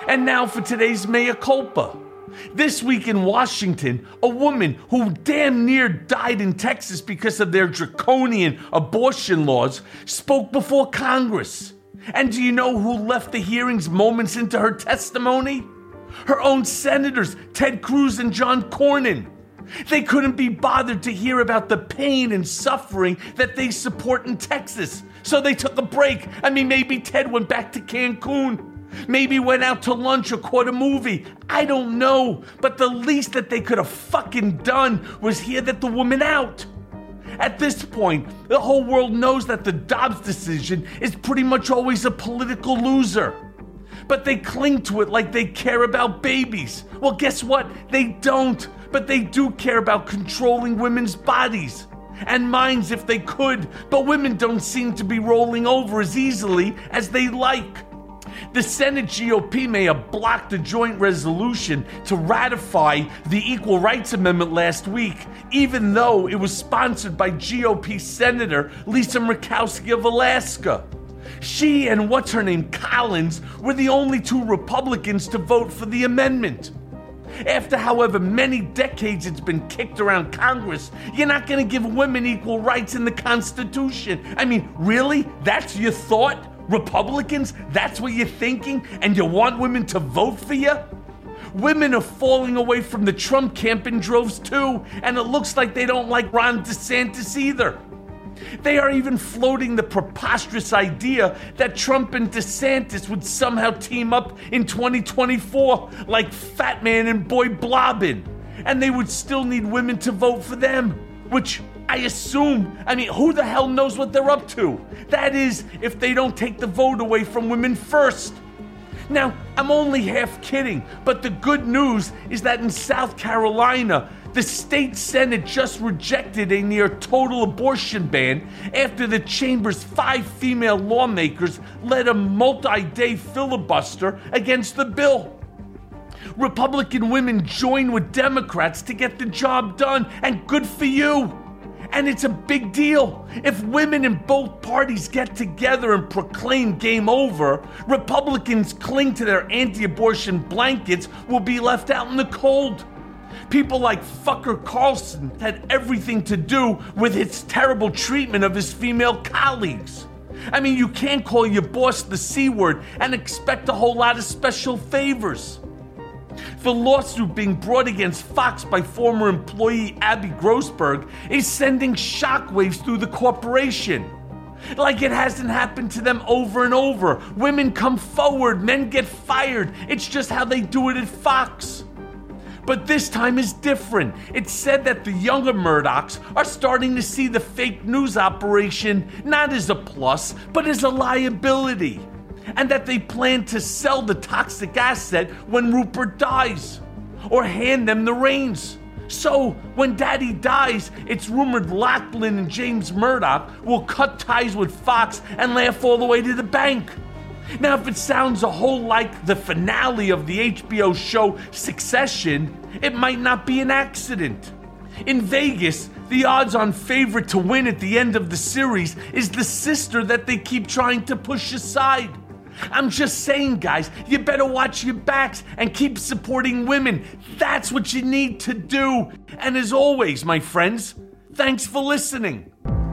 Speaker 5: And now for today's mea culpa. This week in Washington, a woman who damn near died in Texas because of their draconian abortion laws spoke before Congress. And do you know who left the hearings moments into her testimony? Her own senators, Ted Cruz and John Cornyn. They couldn't be bothered to hear about the pain and suffering that they support in Texas, so they took a break. I mean, maybe Ted went back to Cancun. Maybe went out to lunch or caught a movie. I don't know. But the least that they could have fucking done was hear that the woman out. At this point, the whole world knows that the Dobbs decision is pretty much always a political loser. But they cling to it like they care about babies. Well, guess what? They don't. But they do care about controlling women's bodies. And minds if they could. But women don't seem to be rolling over as easily as they like. The Senate GOP may have blocked a joint resolution to ratify the Equal Rights Amendment last week, even though it was sponsored by GOP Senator Lisa Murkowski of Alaska. She and what's-her-name Collins were the only two Republicans to vote for the amendment. After however many decades it's been kicked around Congress, you're not going to give women equal rights in the Constitution. I mean, really? That's your thought? Republicans, that's what you're thinking, and you want women to vote for you? Women are falling away from the Trump camp in droves too, and it looks like they don't like Ron DeSantis either. They are even floating the preposterous idea that Trump and DeSantis would somehow team up in 2024 like Fat Man and Boy Blobbin, and they would still need women to vote for them, which I assume, who the hell knows what they're up to? That is, if they don't take the vote away from women first. Now, I'm only half kidding, but the good news is that in South Carolina, the state Senate just rejected a near total abortion ban after the chamber's 5 female lawmakers led a multi-day filibuster against the bill. Republican women joined with Democrats to get the job done, and good for you. And it's a big deal. If women in both parties get together and proclaim game over, Republicans cling to their anti-abortion blankets will be left out in the cold. People like fucker Carlson had everything to do with his terrible treatment of his female colleagues. You can't call your boss the C word and expect a whole lot of special favors. The lawsuit being brought against Fox by former employee Abby Grossberg is sending shockwaves through the corporation. Like it hasn't happened to them over and over. Women come forward, men get fired. It's just how they do it at Fox. But this time is different. It's said that the younger Murdochs are starting to see the fake news operation not as a plus, but as a liability. And that they plan to sell the toxic asset when Rupert dies, or hand them the reins. So, when Daddy dies, it's rumored Lachlan and James Murdoch will cut ties with Fox and laugh all the way to the bank. Now, if it sounds a whole like the finale of the HBO show Succession, it might not be an accident. In Vegas, the odds-on favorite to win at the end of the series is the sister that they keep trying to push aside. I'm just saying, guys, you better watch your backs and keep supporting women. That's what you need to do. And as always, my friends, thanks for listening.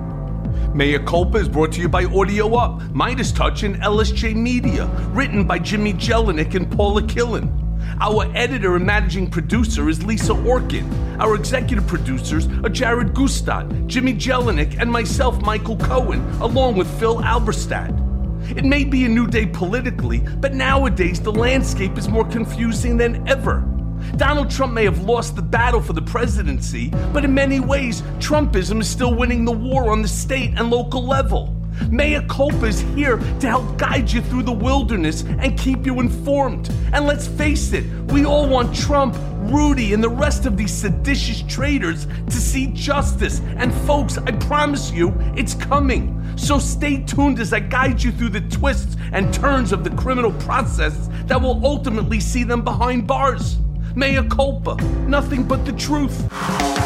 Speaker 5: Mea Culpa is brought to you by Audio Up, Midas Touch, and LSJ Media. Written by Jimmy Jelinek and Paula Killen. Our editor and managing producer is Lisa Orkin. Our executive producers are Jared Gustad, Jimmy Jelinek, and myself, Michael Cohen, along with Phil Alberstadt. It may be a new day politically, but nowadays the landscape is more confusing than ever. Donald Trump may have lost the battle for the presidency, but in many ways, Trumpism is still winning the war on the state and local level. Mea Culpa is here to help guide you through the wilderness and keep you informed. And let's face it, we all want Trump, Rudy, and the rest of these seditious traitors to see justice. And folks, I promise you, it's coming. So stay tuned as I guide you through the twists and turns of the criminal process that will ultimately see them behind bars. Mea Culpa, nothing but the truth.